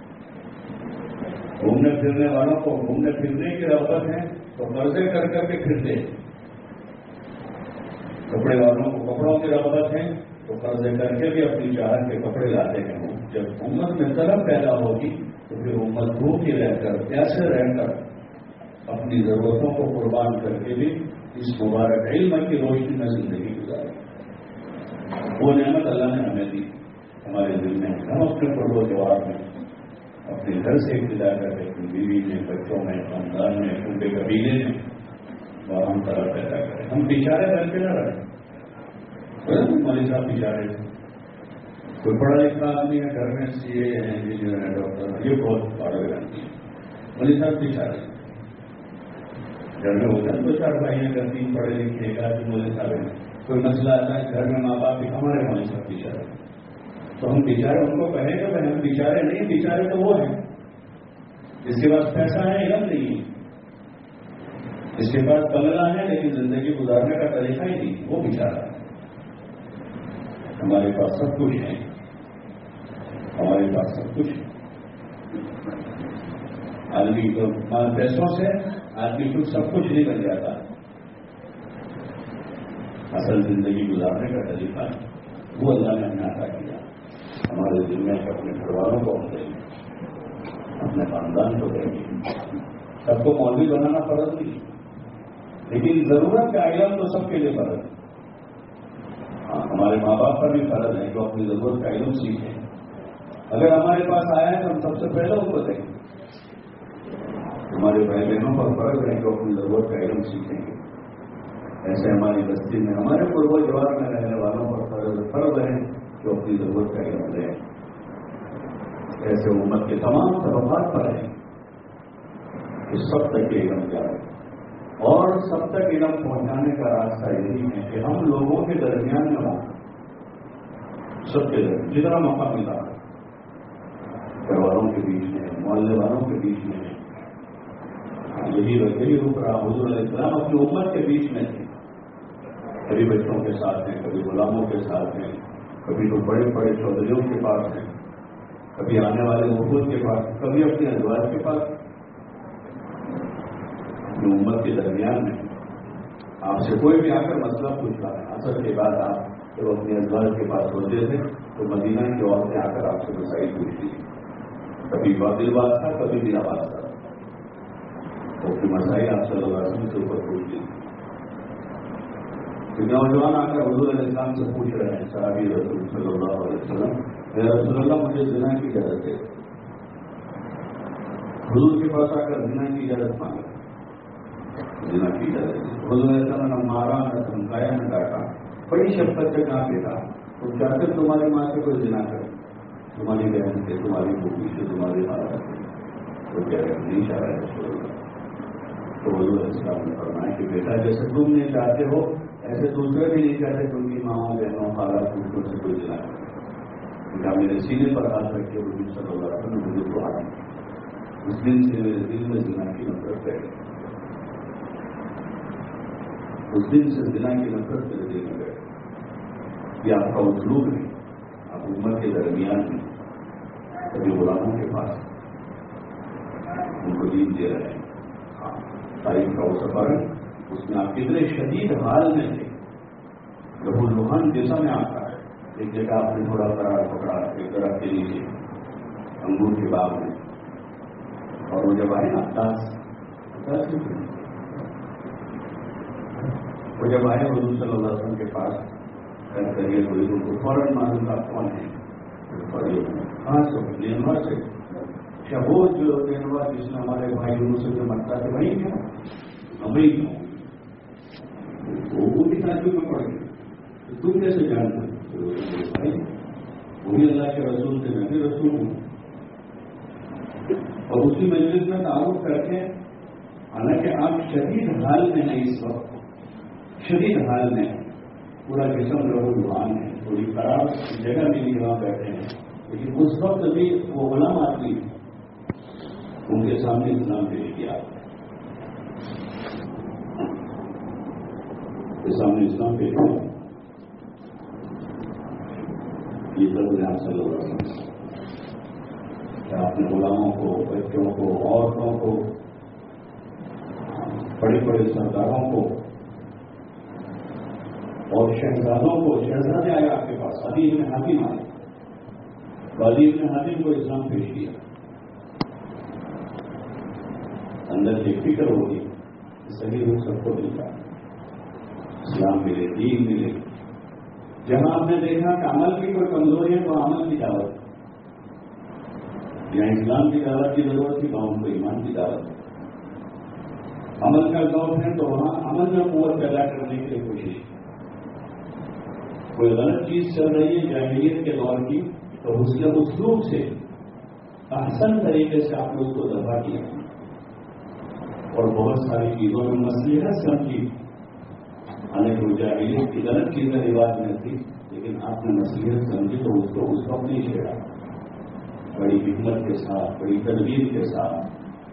گھومنے پھرنے والوں کو گھومنے پھرنے کی رغبت ہے تو قرضے کر کر کے پھرتے. کپڑے والوں کو کپڑوں کی رغبت ہے تو قرضے کر کے بھی اپنی چاہت کے کپڑے لاتے ہیں. جب امت میں طلب پیدا ہوگی تو پھر امت بھوکی رہ کر پیاسے رہ کر اپنی ضرورتوں کو قربان کر کے بھی اس مبارک علم کی روشنی میں زندگی گزارے. وہ نعمت اللہ نے ہمیں دی ہمارے دل میں. ہم اپنے پرو جواب میں اپنے گھر سے ابتدا کر کے اپنی بیوی میں, بچوں میں, خاندان میں, پورے قبیلے میں اور ہم طرح پیدا کریں. ہم بچارے بن کے نہ رہیں. مولوی صاحب بچارے تھے, کوئی پڑھا لکھا آدمی ہے, گھر میں سی اے ہے, انجینئر ہے, ڈاکٹر ہے, یہ بہت بڑے رہتی ہے. مولوی صاحب بچارے گھر میں ہوتا ہے, دو چار بھائی ہیں, اگر تین پڑھے لکھے ایک آدمی مولوی صاحب ہیں, کوئی مسئلہ آتا ہے گھر میں, ماں باپ بھی ہمارے مولوی صاحب بچارے. تو ہم بچارے ان کو کہیں گے ہم بچارے نہیں, بچارے تو وہ ہیں جس کے پاس پیسہ ہے, علم نہیں ہے, جس کے پاس بنگلہ ہے لیکن زندگی گزارنے کا طریقہ ہی نہیں, وہ بچارا ہے. ہمارے پاس سب کچھ ہے, ہمارے پاس سب کچھ ہے. آدمی کو پیسوں سے آدمی کو سب کچھ نہیں بن جاتا. اصل زندگی گزارنے کا طریقہ وہ اللہ نے ہمیں عطا کیا. ہمارے دل میں اپنے گھر والوں کو ہم دیں گے, اپنے خاندان کو دیں گے. سب کو مولوی بنانا فرض نہیں, لیکن ضرورت کا علم تو سب کے لیے فرض ہے. ہاں, ہمارے ماں باپ پر بھی فرض ہے کہ اپنی ضرورت کا علم سیکھیں. اگر ہمارے پاس آیا ہے تو ہم سب سے پہلے ان کو دیں گے. ہمارے بھائی بہنوں پر فرض ہے کہ اپنی ضرورت کا علم سیکھیں گے. ایسے ہماری بستی میں ہمارے پورو جوار میں رہنے والوں پر فرض فرض ہے کہ اپنی ضرورت کا علم لیں. ایسے امت کے تمام طبقات پر ہیں کہ سب تک یہ علم جائے, اور سب تک علم پہنچانے کا راستہ یہی ہے کہ ہم لوگوں کے درمیان میں ہوں. سب کے درمیان جتنا موقع ملا, گھر والوں کے بیچ میں, محلے والوں کے بیچ میں, یہی یہی رک رہا. حضور علیہ السلام اپنی امت کے بیچ میں تھے. کبھی بچوں کے ساتھ ہیں, کبھی غلاموں کے ساتھ ہیں, کبھی تو بڑے بڑے چودھریوں کے پاس ہیں, کبھی آنے والے وفود کے پاس, کبھی اپنے ازواج کے پاس. اپنی امت کے درمیان میں آپ سے کوئی بھی آ کر مسئلہ پوچھ رہا ہے, اثر کے بعد آپ جب اپنے ازواج کے پاس ہوتے تھے تو مدینہ کی عورتیں آ کر آپ سے مسائل پوچھتی تھی. کبھی باطل بات تھا, کبھی بنا بات تھا, تو اپنی مسائل آپ صلی اللہ علیہ وسلم سے اوپر پوچھتی تھی. نوجوان آ کر حضور علیہ السلام سے پوچھ رہے ہیں, صحابی رسول صلی اللہ علیہ وسلم, میرا رسول اللہ مجھے زنا کی اجازت ہے. حضور کے پاس آ کر زنا کی اجازت مانگا, زنا کی اجازت. حضور علیہ السلام نہ مارا, نہ دھمکایا, نہ ڈانٹا, بڑی شفقت سے کہاں بیٹا تو چاہتے تمہاری ماں سے کوئی زنا کرے, تمہاری بہن سے, تمہاری پھوپھی سے, تمہاری خالہ سے, تو کیا نہیں چاہ رہا ہے رسول اللہ. تو حضور علیہ السلام نے فرمایا کہ بیٹا جیسے تم نہیں چاہتے ہو ایسے دوسرے بھی نہیں چاہتے تم کی ماؤں بہنوں خالہ پھوپھیوں سے کوئی زنا کرے. کیا میرے سینے پر ہاتھ رکھے حضور صلی اللہ علیہ وسلم مجھے تو آ اس دن سے میرے دل میں زنا کی نفرت ہے. اس دن سے زنا کی نفرت میرے دل میں گئے. یہ آپ کا اسلوب ہے. آپ امت کے درمیان میں کبھی غلاموں کے پاس ان کو دین دے رہے ہیں. تاریخ کا وہ سفر ہے, اس میں آپ کتنے شدید حال میں تھے. جب وہ لوہان جیسا میں آتا ہے, ایک جگہ آپ نے تھوڑا قرار پکڑا ایک درخت کے نیچے انگور کے باغ میں, اور وہ جب آئے نا داس وہ جب آئے حضور صلی اللہ علیہ وسلم کے پاس کریے ہوئی ان کو فوراً معلوم تھا کون ہے. کہاں سے لینوا سے, کیا وہ جو لینوا جس میں ہمارے بھائی ان سے جو مرتا ہے وہی کیا ہم وہی کیوں وہ بھی تعلیم میں پڑ گئے. تم کیسے جانتے بھائی وہی اللہ کے رسول سے, میں بھی رسول ہوں. اور اسی مجلس میں تعارف کر کے, حالانکہ آپ شدید حال میں ہیں اس وقت, شدید حال میں پورا جسم رہو روحان ہے, تھوڑی خراب جگہ ملی وہاں بیٹھے ہیں, لیکن اس وقت بھی وہ غلام آدمی ان کے سامنے اسلام پیش کیا, کے سامنے اسلام پیش کیا. یہ سب آپ صلی اللہ علیہ وسلم کہ آپ نے غلاموں کو, بچوں کو, عورتوں کو, بڑے بڑے سرداروں کو اور شہزادوں کو شہزادے آئے آپ کے پاس، عدی ابن حاتم آئے، عدی ابن حاتم کو اسلام پیش کیا. اندر ایک فکر ہوگی صحیح روح سب کو ملتا ہے، اسلام ملے، دین ملے. جہاں آپ نے دیکھا کہ عمل کی کوئی کمزوری ہے تو عمل کی دعوت، یہاں اسلام کی دعوت کی ضرورت تھی، گاؤں کو ایمان کی دعوت. عمل کا ذوق ہے تو وہاں عمل میں قوت پیدا کرنے کے لیے کوشش. کوئی غلط چیز چل رہی ہے جاہلیت کے دور کی تو اس کے اسلوب سے احسن طریقے سے آپ نے اس کو دفاع کیا، اور بہت ساری چیزوں میں مصلحت سمجھی. حالانکہ جاہلیت کی غلط چیزیں رواج میں تھی، لیکن آپ نے مصلحت سمجھی تو اس کو اس وقت نہیں چھیڑا، بڑی حکمت کے ساتھ، بڑی تدبیر کے ساتھ.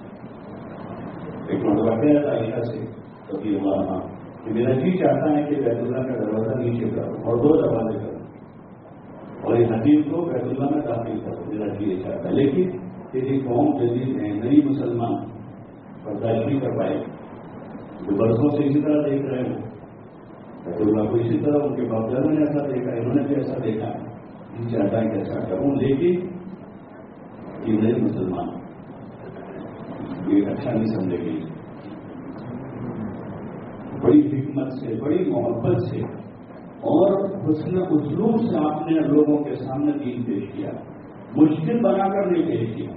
ایک مرتبہ کہہ تھا عائشہ سے رضی اللہ عنہا کہ میرا جی چاہتا ہے کہ بیت اللہ کا دروازہ نیچے کروں اور دو دروازے کروں اور اس حدیث کو بیت اللہ میں داخل کروں، میرا جی یہ چاہتا ہے. لیکن تیری قوم جدید ہے، نئی مسلمان برداشت نہیں کر پائے، جو برسوں سے اسی طرح دیکھ رہے ہیں بیت اللہ کو، اسی طرح ان کے باپ دادوں نے ایسا دیکھا، انہوں نے بھی ایسا دیکھا. جی چاہتا ہے کہ ایسا کروں، لیکن یہ نئے مسلمان یہ اچھا نہیں سمجھے گی. بڑی حکمت سے، بڑی محبت سے اور حسن اسلوب سے آپ نے لوگوں کے سامنے دین پیش کیا. مشکل بنا کر نہیں پیش کیا،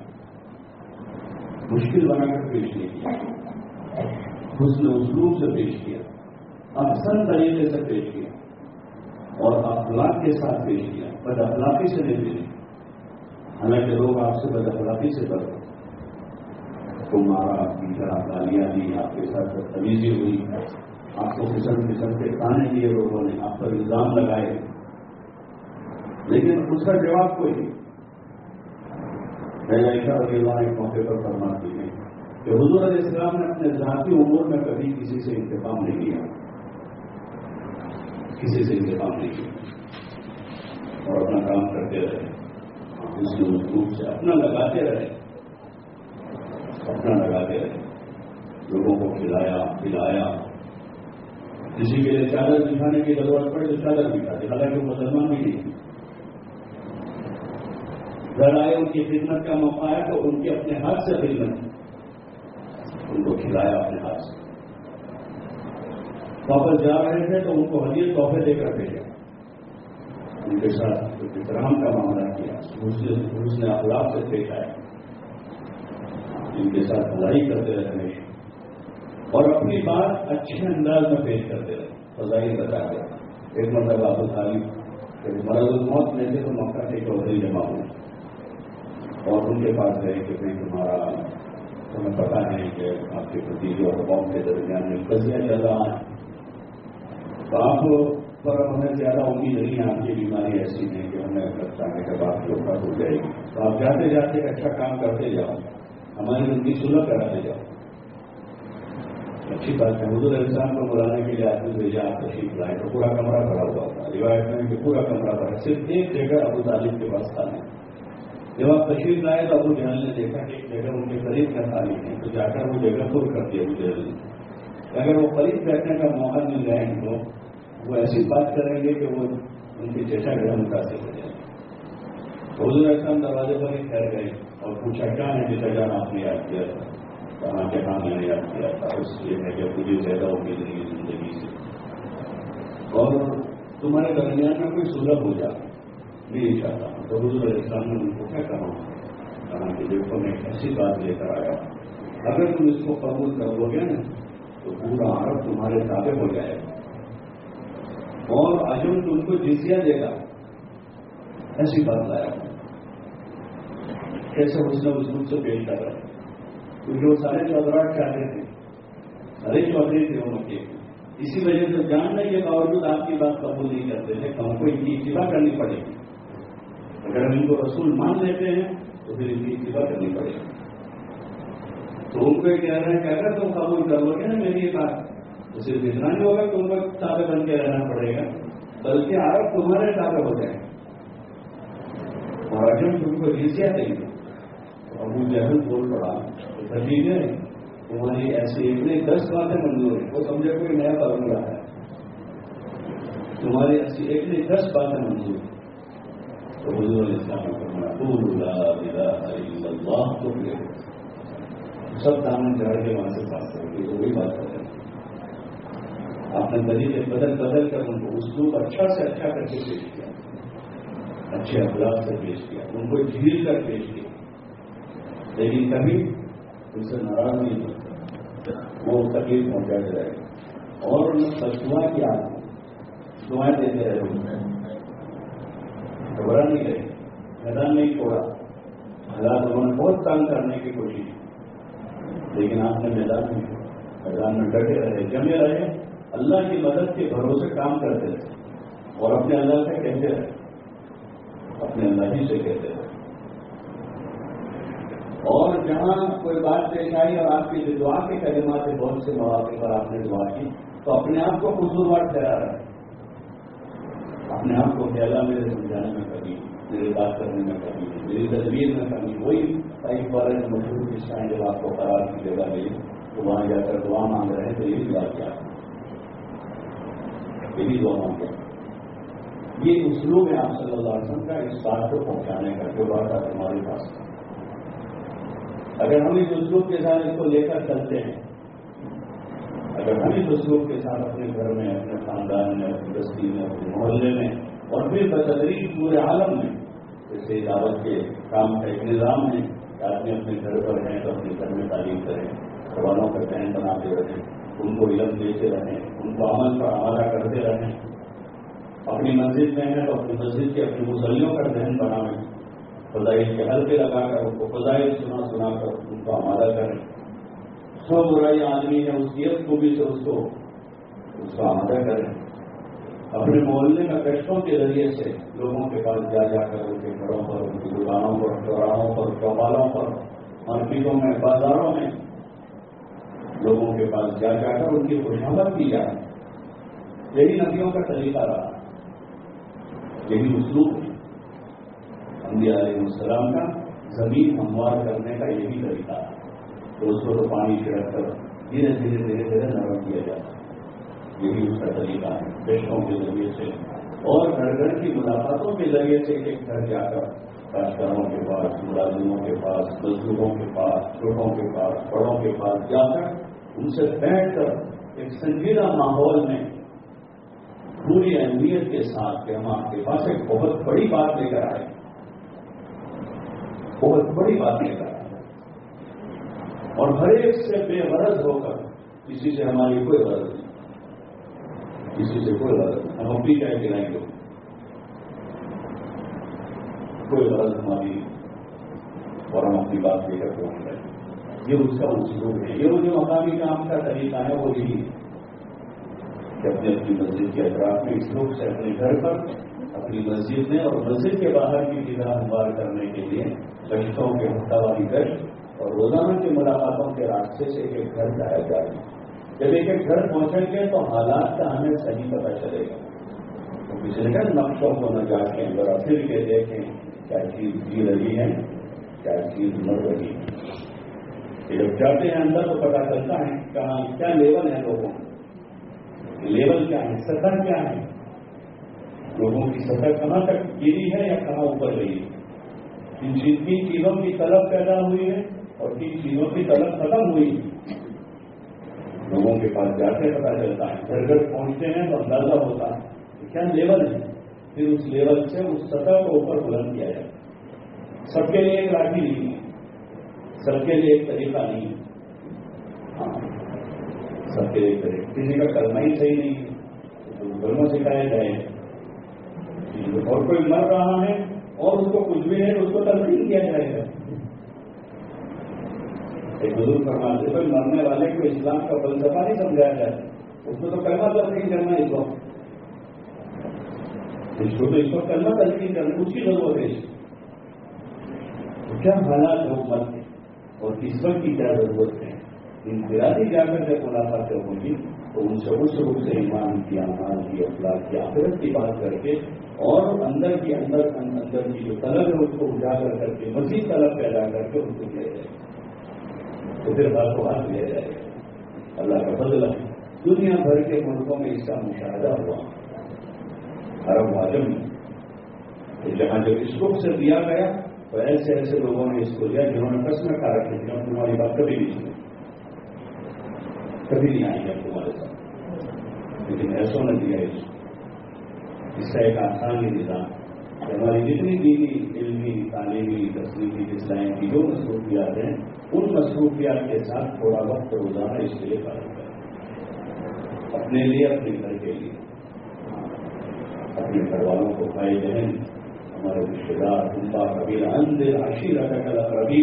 مشکل بنا کر پیش نہیں کیا، حسن اسلوب سے پیش کیا، احسن طریقے سے پیش کیا اور اخلاق کے ساتھ پیش کیا. بد اخلاقی سے نہیں پیش کیا. حالانکہ لوگ آپ سے بد اخلاقی سے ڈرتے، کو مارا پیٹا گالیاں دی، آپ کے ساتھ بدتمیزی ہوئی، آپ کو پھسل پھسل کے کھانے دیے لوگوں نے، آپ پر الزام لگائے، لیکن اس کا جواب کوئی نہیں. عائشہ رضی اللہ عنہا ایک موقع پر فرماتی ہے کہ حضور علیہ السلام نے اپنے ذاتی امور میں کبھی کسی سے انتقام نہیں کیا، کسی سے انتقام نہیں کیا اور اپنا کام کرتے رہے، اس کے اسلوب سے اپنا لگاتے رہے، اپنا لگاتے رہے، لوگوں کو کھلایا پلایا. کسی کے لیے چادر بچھانے کی ضرورت پڑے تو چادر بچھاتے، حالانکہ مسلمان بھی نہیں. گھر آئے ان کی خدمت کا موقع ہے تو ان کے اپنے ہاتھ سے خدمت، ان کو کھلایا اپنے ہاتھ سے. واپس جا رہے تھے تو ان کو ہدیے تحفے دے کر بھیجا، ان کے ساتھ احترام کا معاملہ کیا، اس نے اخلاق سے پیش آیا، ان کے ساتھ بھلائی کرتے رہے ہمیشہ اور اپنی بات اچھے انداز میں پیش کرتے رہے، فضائی بتا کر. ایک مرتبہ ابو طالب مرض الموت میں سے تو مکہ کے چودھری جمع ہوئے اور ان کے پاس گئے کہ بھائی تمہارا تمہیں پتا ہے کہ آپ کے بھتیجے اور قوم کے درمیان میں قضیہ چل رہا ہے، تو آپ پر ہمیں زیادہ امید نہیں ہے، آپ کی بیماری ایسی ہے کہ ہمیں لگتا ہے کہ بات کی اوقات ہو جائے گی، تو آپ جاتے جاتے اچھا کام کرتے جاؤ، ہماری ان کی سلح کراتے جاؤ. اچھی بات ہے. حضور علیہ السلام کو بلانے کے لیے آدمی بھیجا، آپ تشریف لائے تو پورا کمرہ بھرا ہوا تھا. روایت میں کہ پورا کمرہ بھرا، صرف ایک جگہ ابو طالب کے پاس خالی. جب آپ تشریف لائے تو ابو جہل نے دیکھا کہ ایک جگہ ان کے قریب کا خالی ہے، تو جا کر وہ جگہ پر کر دیا ابو جہل نے. اگر وہ قریب بیٹھنے کا موقع مل جائے تو وہ ایسی بات کریں گے کہ وہ ان کے جیسا گرہ متاثر ہو جائے. حضور علیہ السلام دروازے پر ہی ٹھہر گئے اور پوچھا کیا ہے جیسا جان آپ نے یاد کیا تھا؟ کہاں کے ہاں میں نے یاد کیا تھا، اس لیے ہے کہ مجھے زیادہ امید نہیں ہے زندگی سے اور تمہارے درمیان میں کوئی سلح ہو جائے نہیں چاہتا ہوں. تو حضور علیہ السلام نے ان کو کیا کہا کہا کہ دیکھو میں ایک ایسی بات لے کر آیا، اگر تم اس کو قبول کر لو گے نا تو پورا عرب تمہارے تابع ہو جائے گا اور عجم تم کو جزیہ دے گا. ایسی بات لایا. کیسے اس نے اسلوب سے پیش کر رہا ہے، کیونکہ وہ سارے چودراٹ چاہتے تھے، سارے چودھری تھے ان کے، اسی وجہ سے جاننے کے باوجود آپ کی بات قبول نہیں کرتے تھے. ہم کو ان کی اتباع کرنی پڑے گی، اگر ہم ان کو رسول مان لیتے ہیں تو پھر ان کی اتباع کرنی پڑے گی. تو ان کو یہ کہہ رہے ہیں کہ اگر تم قبول کر لو گے نا میری یہ بات تو صرف اتنا نہیں ہوگا کہ ان کو تابع بن کے رہنا پڑے گا، بلکہ عرب تمہارے تابع ہو جائیں اور اجم تم کو جزیہ دیں گے. ابو جہل بول پڑا ٹھیک ہے تمہاری ایسی ایک نہیں دس باتیں منظور ہیں، وہ سمجھے کوئی نیا فارمولہ ہے. تمہاری اسی ایک نے دس باتیں منظور تو حضور علیہ السلام نے فرمایا قولوا لا الہ الا اللہ تو پھر سب دامن جھاڑ کے وہاں سے بات کریں گے تو وہی بات کریں گے. آپ نے طریقے بدل بدل کر ان کو اسلوب اچھا سے اچھا کر کے پیش کیا, اچھے اخلاق سے پیش کیا, ان کو جھیل کر پیش کیا, لیکن کبھی ان سے ناراض نہیں ہوتا, وہ تکلیف پہنچاتے رہے اور ان نے دعا کیا, دعائیں دیتے رہے, گھبرا نہیں رہے, میدان نہیں چھوڑا. حالات انہوں نے بہت تنگ کرنے کی کوشش کی لیکن آپ نے میدان میں میدان میں ڈٹے رہے, جمے رہے, اللہ کی مدد کے بھروسے کام کرتے رہے اور اپنے اللہ سے کہتے رہے, اپنے اللہ ہی سے کہتے رہے. اور جہاں کوئی بات پیش آئی اور آپ کی جو دعا کے کلمات سے بہت سے مواقع پر آپ نے دعا کی تو اپنے آپ کو قصوروار ٹھہرا رہے, اپنے آپ کو کہ اللہ میرے سمجھانے میں کمی, میرے بات کرنے میں کمی, میری تدبیر میں کمی. وہی ایک بار مشہور جس ٹائم جب آپ کو قرار کی جگہ ملی تو وہاں جا کر دعا مانگ رہے ہیں تو یہی دعا کیا, یہی دعا مانگ رہے. یہ اسلوب ہے آپ صلی اللہ علیہ وسلم کا اس بات کو پہنچانے کا جو بات آپ ہمارے پاس. اگر ہم اس اسلوب کے ساتھ اس کو لے کر چلتے ہیں, اگر ہم اس اسلوب کے ساتھ اپنے گھر میں, اپنے خاندان میں, اپنی بستی میں, اپنے محلے میں اور پھر بتدریج پورے عالم میں, جیسے دعوت کے کام کا ایک نظام ہے کہ آدمی اپنے گھر پر ہیں تو اپنے گھر میں تعلیم کریں, گھر والوں کا ذہن بناتے رہیں, ان کو علم دیتے رہیں, ان کو عمل پر آمادہ کرتے رہیں. اپنی مسجد میں ہیں تو اپنی مسجد کے اپنی مسلیوں کا ذہن بنائیں, فضائل کے حلقے لگا کر ان کو فضائل سنا سنا کر ان کو آمادہ کریں. سو برائی آدمی ہے اس کی ایک خوبی سے اس کو اس کو آمادہ کریں. اپنے محلے میں کشتوں کے ذریعے سے لوگوں کے پاس جا جا کر ان کے گھروں پر, ان کی دکانوں پر, چوراہوں پر, چوپالوں پر, مارکیٹوں میں, بازاروں میں لوگوں کے پاس جا جا کر ان کی خوشامد کی جائے. یہی نبیوں کا طریقہ رہا, یہی اسلوب ہے انبیاء علیہ السلام کا. زمین ہموار کرنے کا یہی طریقہ ہے. تو اس کو تو پانی چھڑک کر دھیرے دھیرے دھیرے دھیرے نرم کیا جاتا ہے, یہی اس کا طریقہ ہے. پیشوں کے ذریعے سے اور گھر گھر کی ملاقاتوں کے ذریعے سے ایک گھر جا کر کاشتکاروں کے پاس, ملازموں کے پاس, مزدوروں کے پاس, چھوٹوں کے پاس, بڑوں کے پاس جا کر ان سے بیٹھ کر ایک سنجیدہ ماحول میں پوری اہمیت کے ساتھ کہ ہم آپ کے پاس ایک بہت بڑی بات لے کر آئے, بہت بڑی بات لے کر آئے اور ہر ایک سے بے غرض ہو کر, کسی سے ہماری کوئی غرض نہیں, کسی سے کوئی غرض نہیں, ہم اپنی کہہ کے لائیں گے, کوئی غرض ہماری اور ہم اپنی بات لے کر پہنچ رہے ہیں. یہ اس کا اسلوب ہے. یہ وہ جو مقامی کام کا طریقہ ہے وہ یہی کہ اپنی اپنی مسجد کے اطراف میں اسلوب سے اپنے گھر پر, اپنی مسجد میں اور مسجد کے باہر کی فضا ہموار کرنے کے لیے گشتوں کے ہفتہ والی گشت اور روزانہ کی ملاقاتوں کے راستے سے ایک گھر جایا جائے. جب ایک ایک گھر پہنچیں گے تو حالات کا ہمیں صحیح پتہ چلے گا. تو کسی نے کہا نقشوں کو نہ جا کے ذرا پھر کے دیکھیں کیا چیز جی رہی ہے, کیا چیز مر رہی ہے. جب جاتے ہیں اندر تو پتہ چلتا ہے کہاں کیا لیول ہے لوگوں کا, لیول کیا ہے, سطح کیا ہے, لوگوں کی سطح کہاں تک گری ہے یا کہاں اوپر گئی ہے. ان چیزوں کی طلب پیدا ہوئی ہے اور کن چیزوں کی طلب ختم ہوئی ہے. لوگوں کے پاس جاتے پتہ چلتا ہے, گھر گھر پہنچتے ہیں تو اندازہ ہوتا ہے کیا لیول ہے. پھر اس لیول سے اس سطح کو اوپر بلند کیا جائے. سب کے لیے ایک لاٹھی نہیں ہے, سب کے لیے ایک طریقہ نہیں ہے. ہاں, سب کے لیے ایک طریقہ. کسی کا کرنا ہی صحیح نہیں ہے تو گھروں سکھایا جائے. اور کوئی مر رہا ہے اور اس کو کچھ بھی ہے تو اس کو تلقین کیا جائے گا. ایک بزرگ فرماتے ہیں مرنے والے کو اسلام کا فلسفہ نہیں سمجھایا جائے, اس کو تو کلمہ تلقین کرنا ہے. اس وقت اس کو تو اس وقت کلمہ تلقین کرنا اس کی ضرورت ہے. کیا حالات حکومت ہے اور اس وقت کی کیا ضرورت ہے. انفرادی جا کر جب ملاقاتیں ہوگی تو ان سے اس روپ سے ایمان کی, اعمال کی, اخلاق کی, آخرت کی بات کر کے اور اندر کی اندر اندر کی جو طلب ہے اس کو اجاگر کر کے مزید طلب پیدا کر کے ان کو دیا جائے تو پھر بات کو ہاتھ لیا جائے گا. اللہ کا فضل ہے. دنیا بھر کے ملکوں میں اس کا مشاہدہ ہوا. عرب واجب میں جہاں جب اس رخ سے دیا گیا تو ایسے ایسے لوگوں نے اس کو لیا جنہوں نے قسمیں کھا رکھی تھی ہم تمہاری بات کبھی نہیں سنی، کبھی نہیں آئیں گے تمہارے ساتھ، لیکن ایسوں نے دیا اس اس سے ایک آسانی نظام کہ ہماری جتنی دینی علمی تعلیمی تسلیمی اسلام کی جو مصروفیات ہیں ان مصروفیات کے ساتھ تھوڑا وقت روزانہ اس کے لیے فارغ کریں، اپنے لیے اپنے گھر کے لیے، اپنے گھر والوں کو بھائی بہن ہمارے رشتے دار کنبا قبیلہ اندر عشیرہ کا کلا ربی،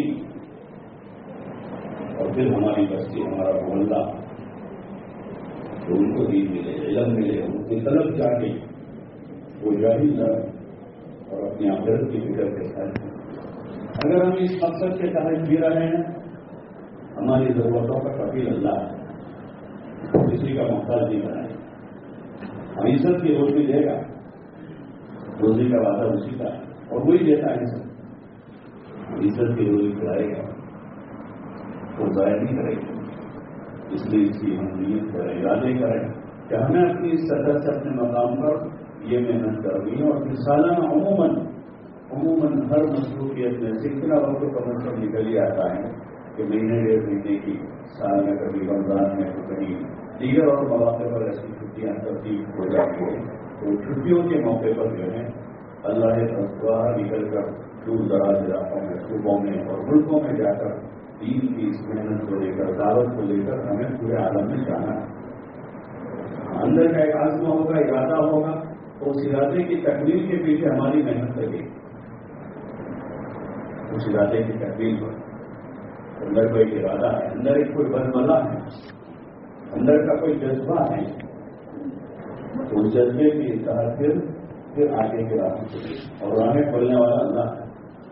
اور پھر ہماری بستی ہمارا محلہ تو ان کو دین ملے علم ملے ان کی طلب جا کے وہ جاہل نہ اور اپنی آخرت کی فکر کے ساتھ اگر ہم اس مقصد کے تحت جی رہے ہیں ہماری ضرورتوں کا کفیل اللہ ہے، کسی کا محتاج نہیں بنائے، ہم عزت کی روزی دے گا، روزی کا وعدہ اسی کا ہے اور وہی دیتا ہے عزت، عزت کی روزی کھلائے گا تو ضائع نہیں کرے گا، اس لیے اس کی ہم نیت کریں ارادے کریں کہ ہمیں اپنی اس سطح سے اپنے مقام پر یہ محنت کرنی ہے، اور پھر سالانہ عموماً عموماً ہر مصروفیت میں سے اتنا وقت کم از کم نکل ہی آتا ہے کہ مہینے ڈیڑھ مہینے کی سال میں کبھی رمضان میں تو کہیں دیگر اور مواقع پر ایسی چھٹیاں ترتیب ہو جاتی ہیں، تو چھٹیوں کے موقع پر جو ہے اللہ باہر نکل کر دور دراز علاقوں میں صوبوں میں اور ملکوں میں جا کر دین کی اس محنت کو لے کر دعوت کو لے کر ہمیں پورے عالم میں جانا ہے، اندر کا ایک عزم ہوگا، ارادہ ہوگا، تو اس ارادے کی تکمیل کے پیچھے ہماری محنت لگے گی، اس ارادے کی تکمیل پر اندر کوئی ارادہ ہے، اندر ایک کوئی برملا ہے، اندر کا کوئی جذبہ ہے، تو اس جذبے کی تحت پھر پھر آگے کے راستے چلے، اور راہیں کھولنے والا اللہ ہے،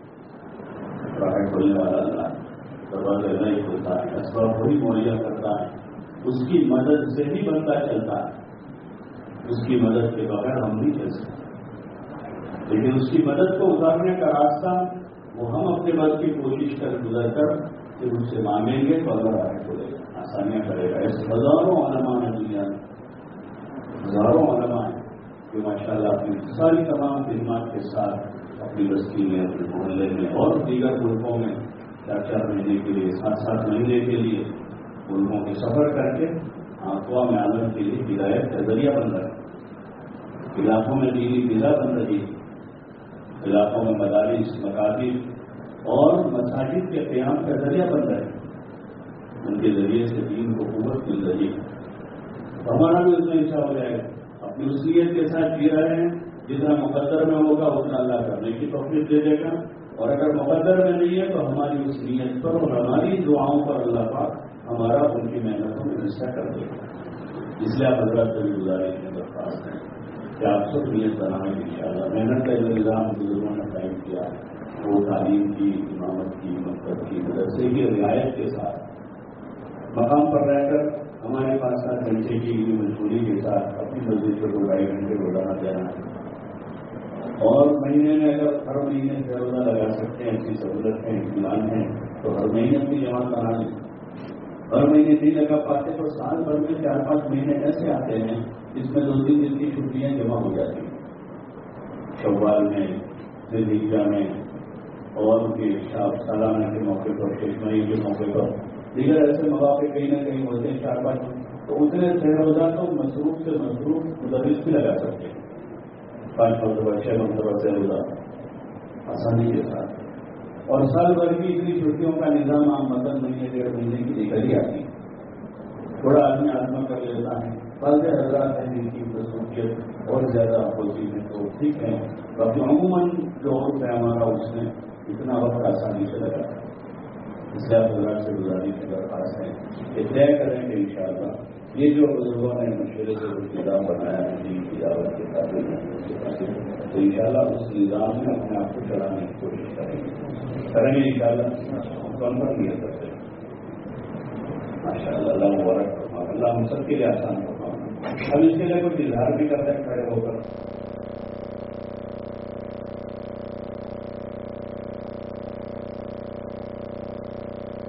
راہیں کھولنے والا اللہ ہے، دروازہ نہیں کھولتا ہے، اسباب وہی مہیا کرتا ہے، اس کی مدد سے ہی بندہ چلتا ہے، اس کی مدد کے بغیر ہم نہیں چل سکتے، لیکن اس کی مدد کو اتارنے کا راستہ وہ ہم اپنے بس کی کوشش کر گزر کر پھر اس سے مانگیں گے تو اللہ راہیں کھولے گا، آسانیاں کرے گا۔ ایسے ہزاروں علماء ہیں دنیا میں، ہزاروں علماء ہیں جو ماشاء اللہ اپنی ساری تمام خدمات کے ساتھ اپنی بستی میں اپنے محلے میں اور دیگر ملکوں میں چار چار مہینے کے لیے سات سات مہینے کے لیے ملکوں کے سفر کر کے اقوام عالم کے لیے ہدایت کا ذریعہ بن رہے ہیں، علاقوں میں دینی غذا بن رہی ہے، علاقوں میں مدارس مکاتب اور مساجد کے قیام کا ذریعہ بن رہے ہیں، ان کے ذریعے سے دین کو قوت مل رہی ہے، ہمارا بھی اس میں اچھا ہو جائے گا، اپنی اس نیت کے ساتھ جی رہے ہیں، جتنا مقدر میں ہوگا اتنا اللہ کرنے کی توفیق دے دے گا، اور اگر مقدر میں نہیں ہے تو ہماری اس نیت پر اور ہماری دعاؤں پر اللہ پاک ہمارا ان کی محنتوں میں حصہ کر دے گا۔ اس لیے آپ حضرات سے بھی گزارش میں درخواست ہے کہ آپ سب نیت بنائیں ان شاء اللہ، محنت کا جو نظام بزرگوں نے قائم کیا ہے وہ تعلیم کی، امامت کی، مکتب کی، مدرسے کی رعایت کے ساتھ مقام پر رہ کر ہمارے پاس سات گھنٹے کی مشغولی کے ساتھ اپنی مسجد کو دو ڈھائی گھنٹے روزانہ دینا، اور مہینے میں اگر ہر مہینے سے روزہ لگا سکتے ہیں، ایسی سہولت ہے، اطمینان ہے تو ہر مہینے اپنی جماعت بنا لیں، ہر مہینے نہیں لگا پاتے تو سال بھر میں چار پانچ مہینے ایسے آتے ہیں جس میں دو تین دن کی چھٹیاں جمع ہو جاتی ہیں، شوال میں، ذوالحجہ میں، اور سالانہ کے موقع پر، شیشمائی کے موقع پر، دیگر ایسے مواقع کہیں نہ کہیں ہوتے ہیں چار پانچ، تو اتنے چھ روزہ تو مصروف سے مصروف مدرس بھی لگا سکتے ہیں، پانچ مرتبہ چھ مرتبہ سے روزہ آسانی کے ساتھ، اور سال بھر کی اتنی چھٹیوں کا نظام عام مطلب مہینے ڈیڑھ مہینے کی نکل ہی آتی ہے، تھوڑا آدمی آزما کر لیتا ہے، بعض حضرات ہیں جن کی مصروفیت اور زیادہ ہوتی ہے تو ٹھیک ہے، باقی عموماً جو ہوتا ہے ہمارا اس میں اتنا وقت آسانی سے لگا ہے، اس لیے آپ حضرات سے گزارش کی درخواست ہے کہ طے کریں کہ انشاءاللہ یہ جو بزرگوں نے مشورے سے کچھ نظام بنایا ہے دین کی دعوت کے قابل تو انشاءاللہ اس نظام میں اپنے آپ کو چلانے کی کوشش کریں گے کریں گے انشاءاللہ ہم کم پر نہیں کرتے ماشاء اللہ، اللہ مبارک، اللہ ہم سب کے لیے آسان ہوگا، ہم اس کے لیے کچھ اظہار بھی کرتے ہیں کھڑے ہو کر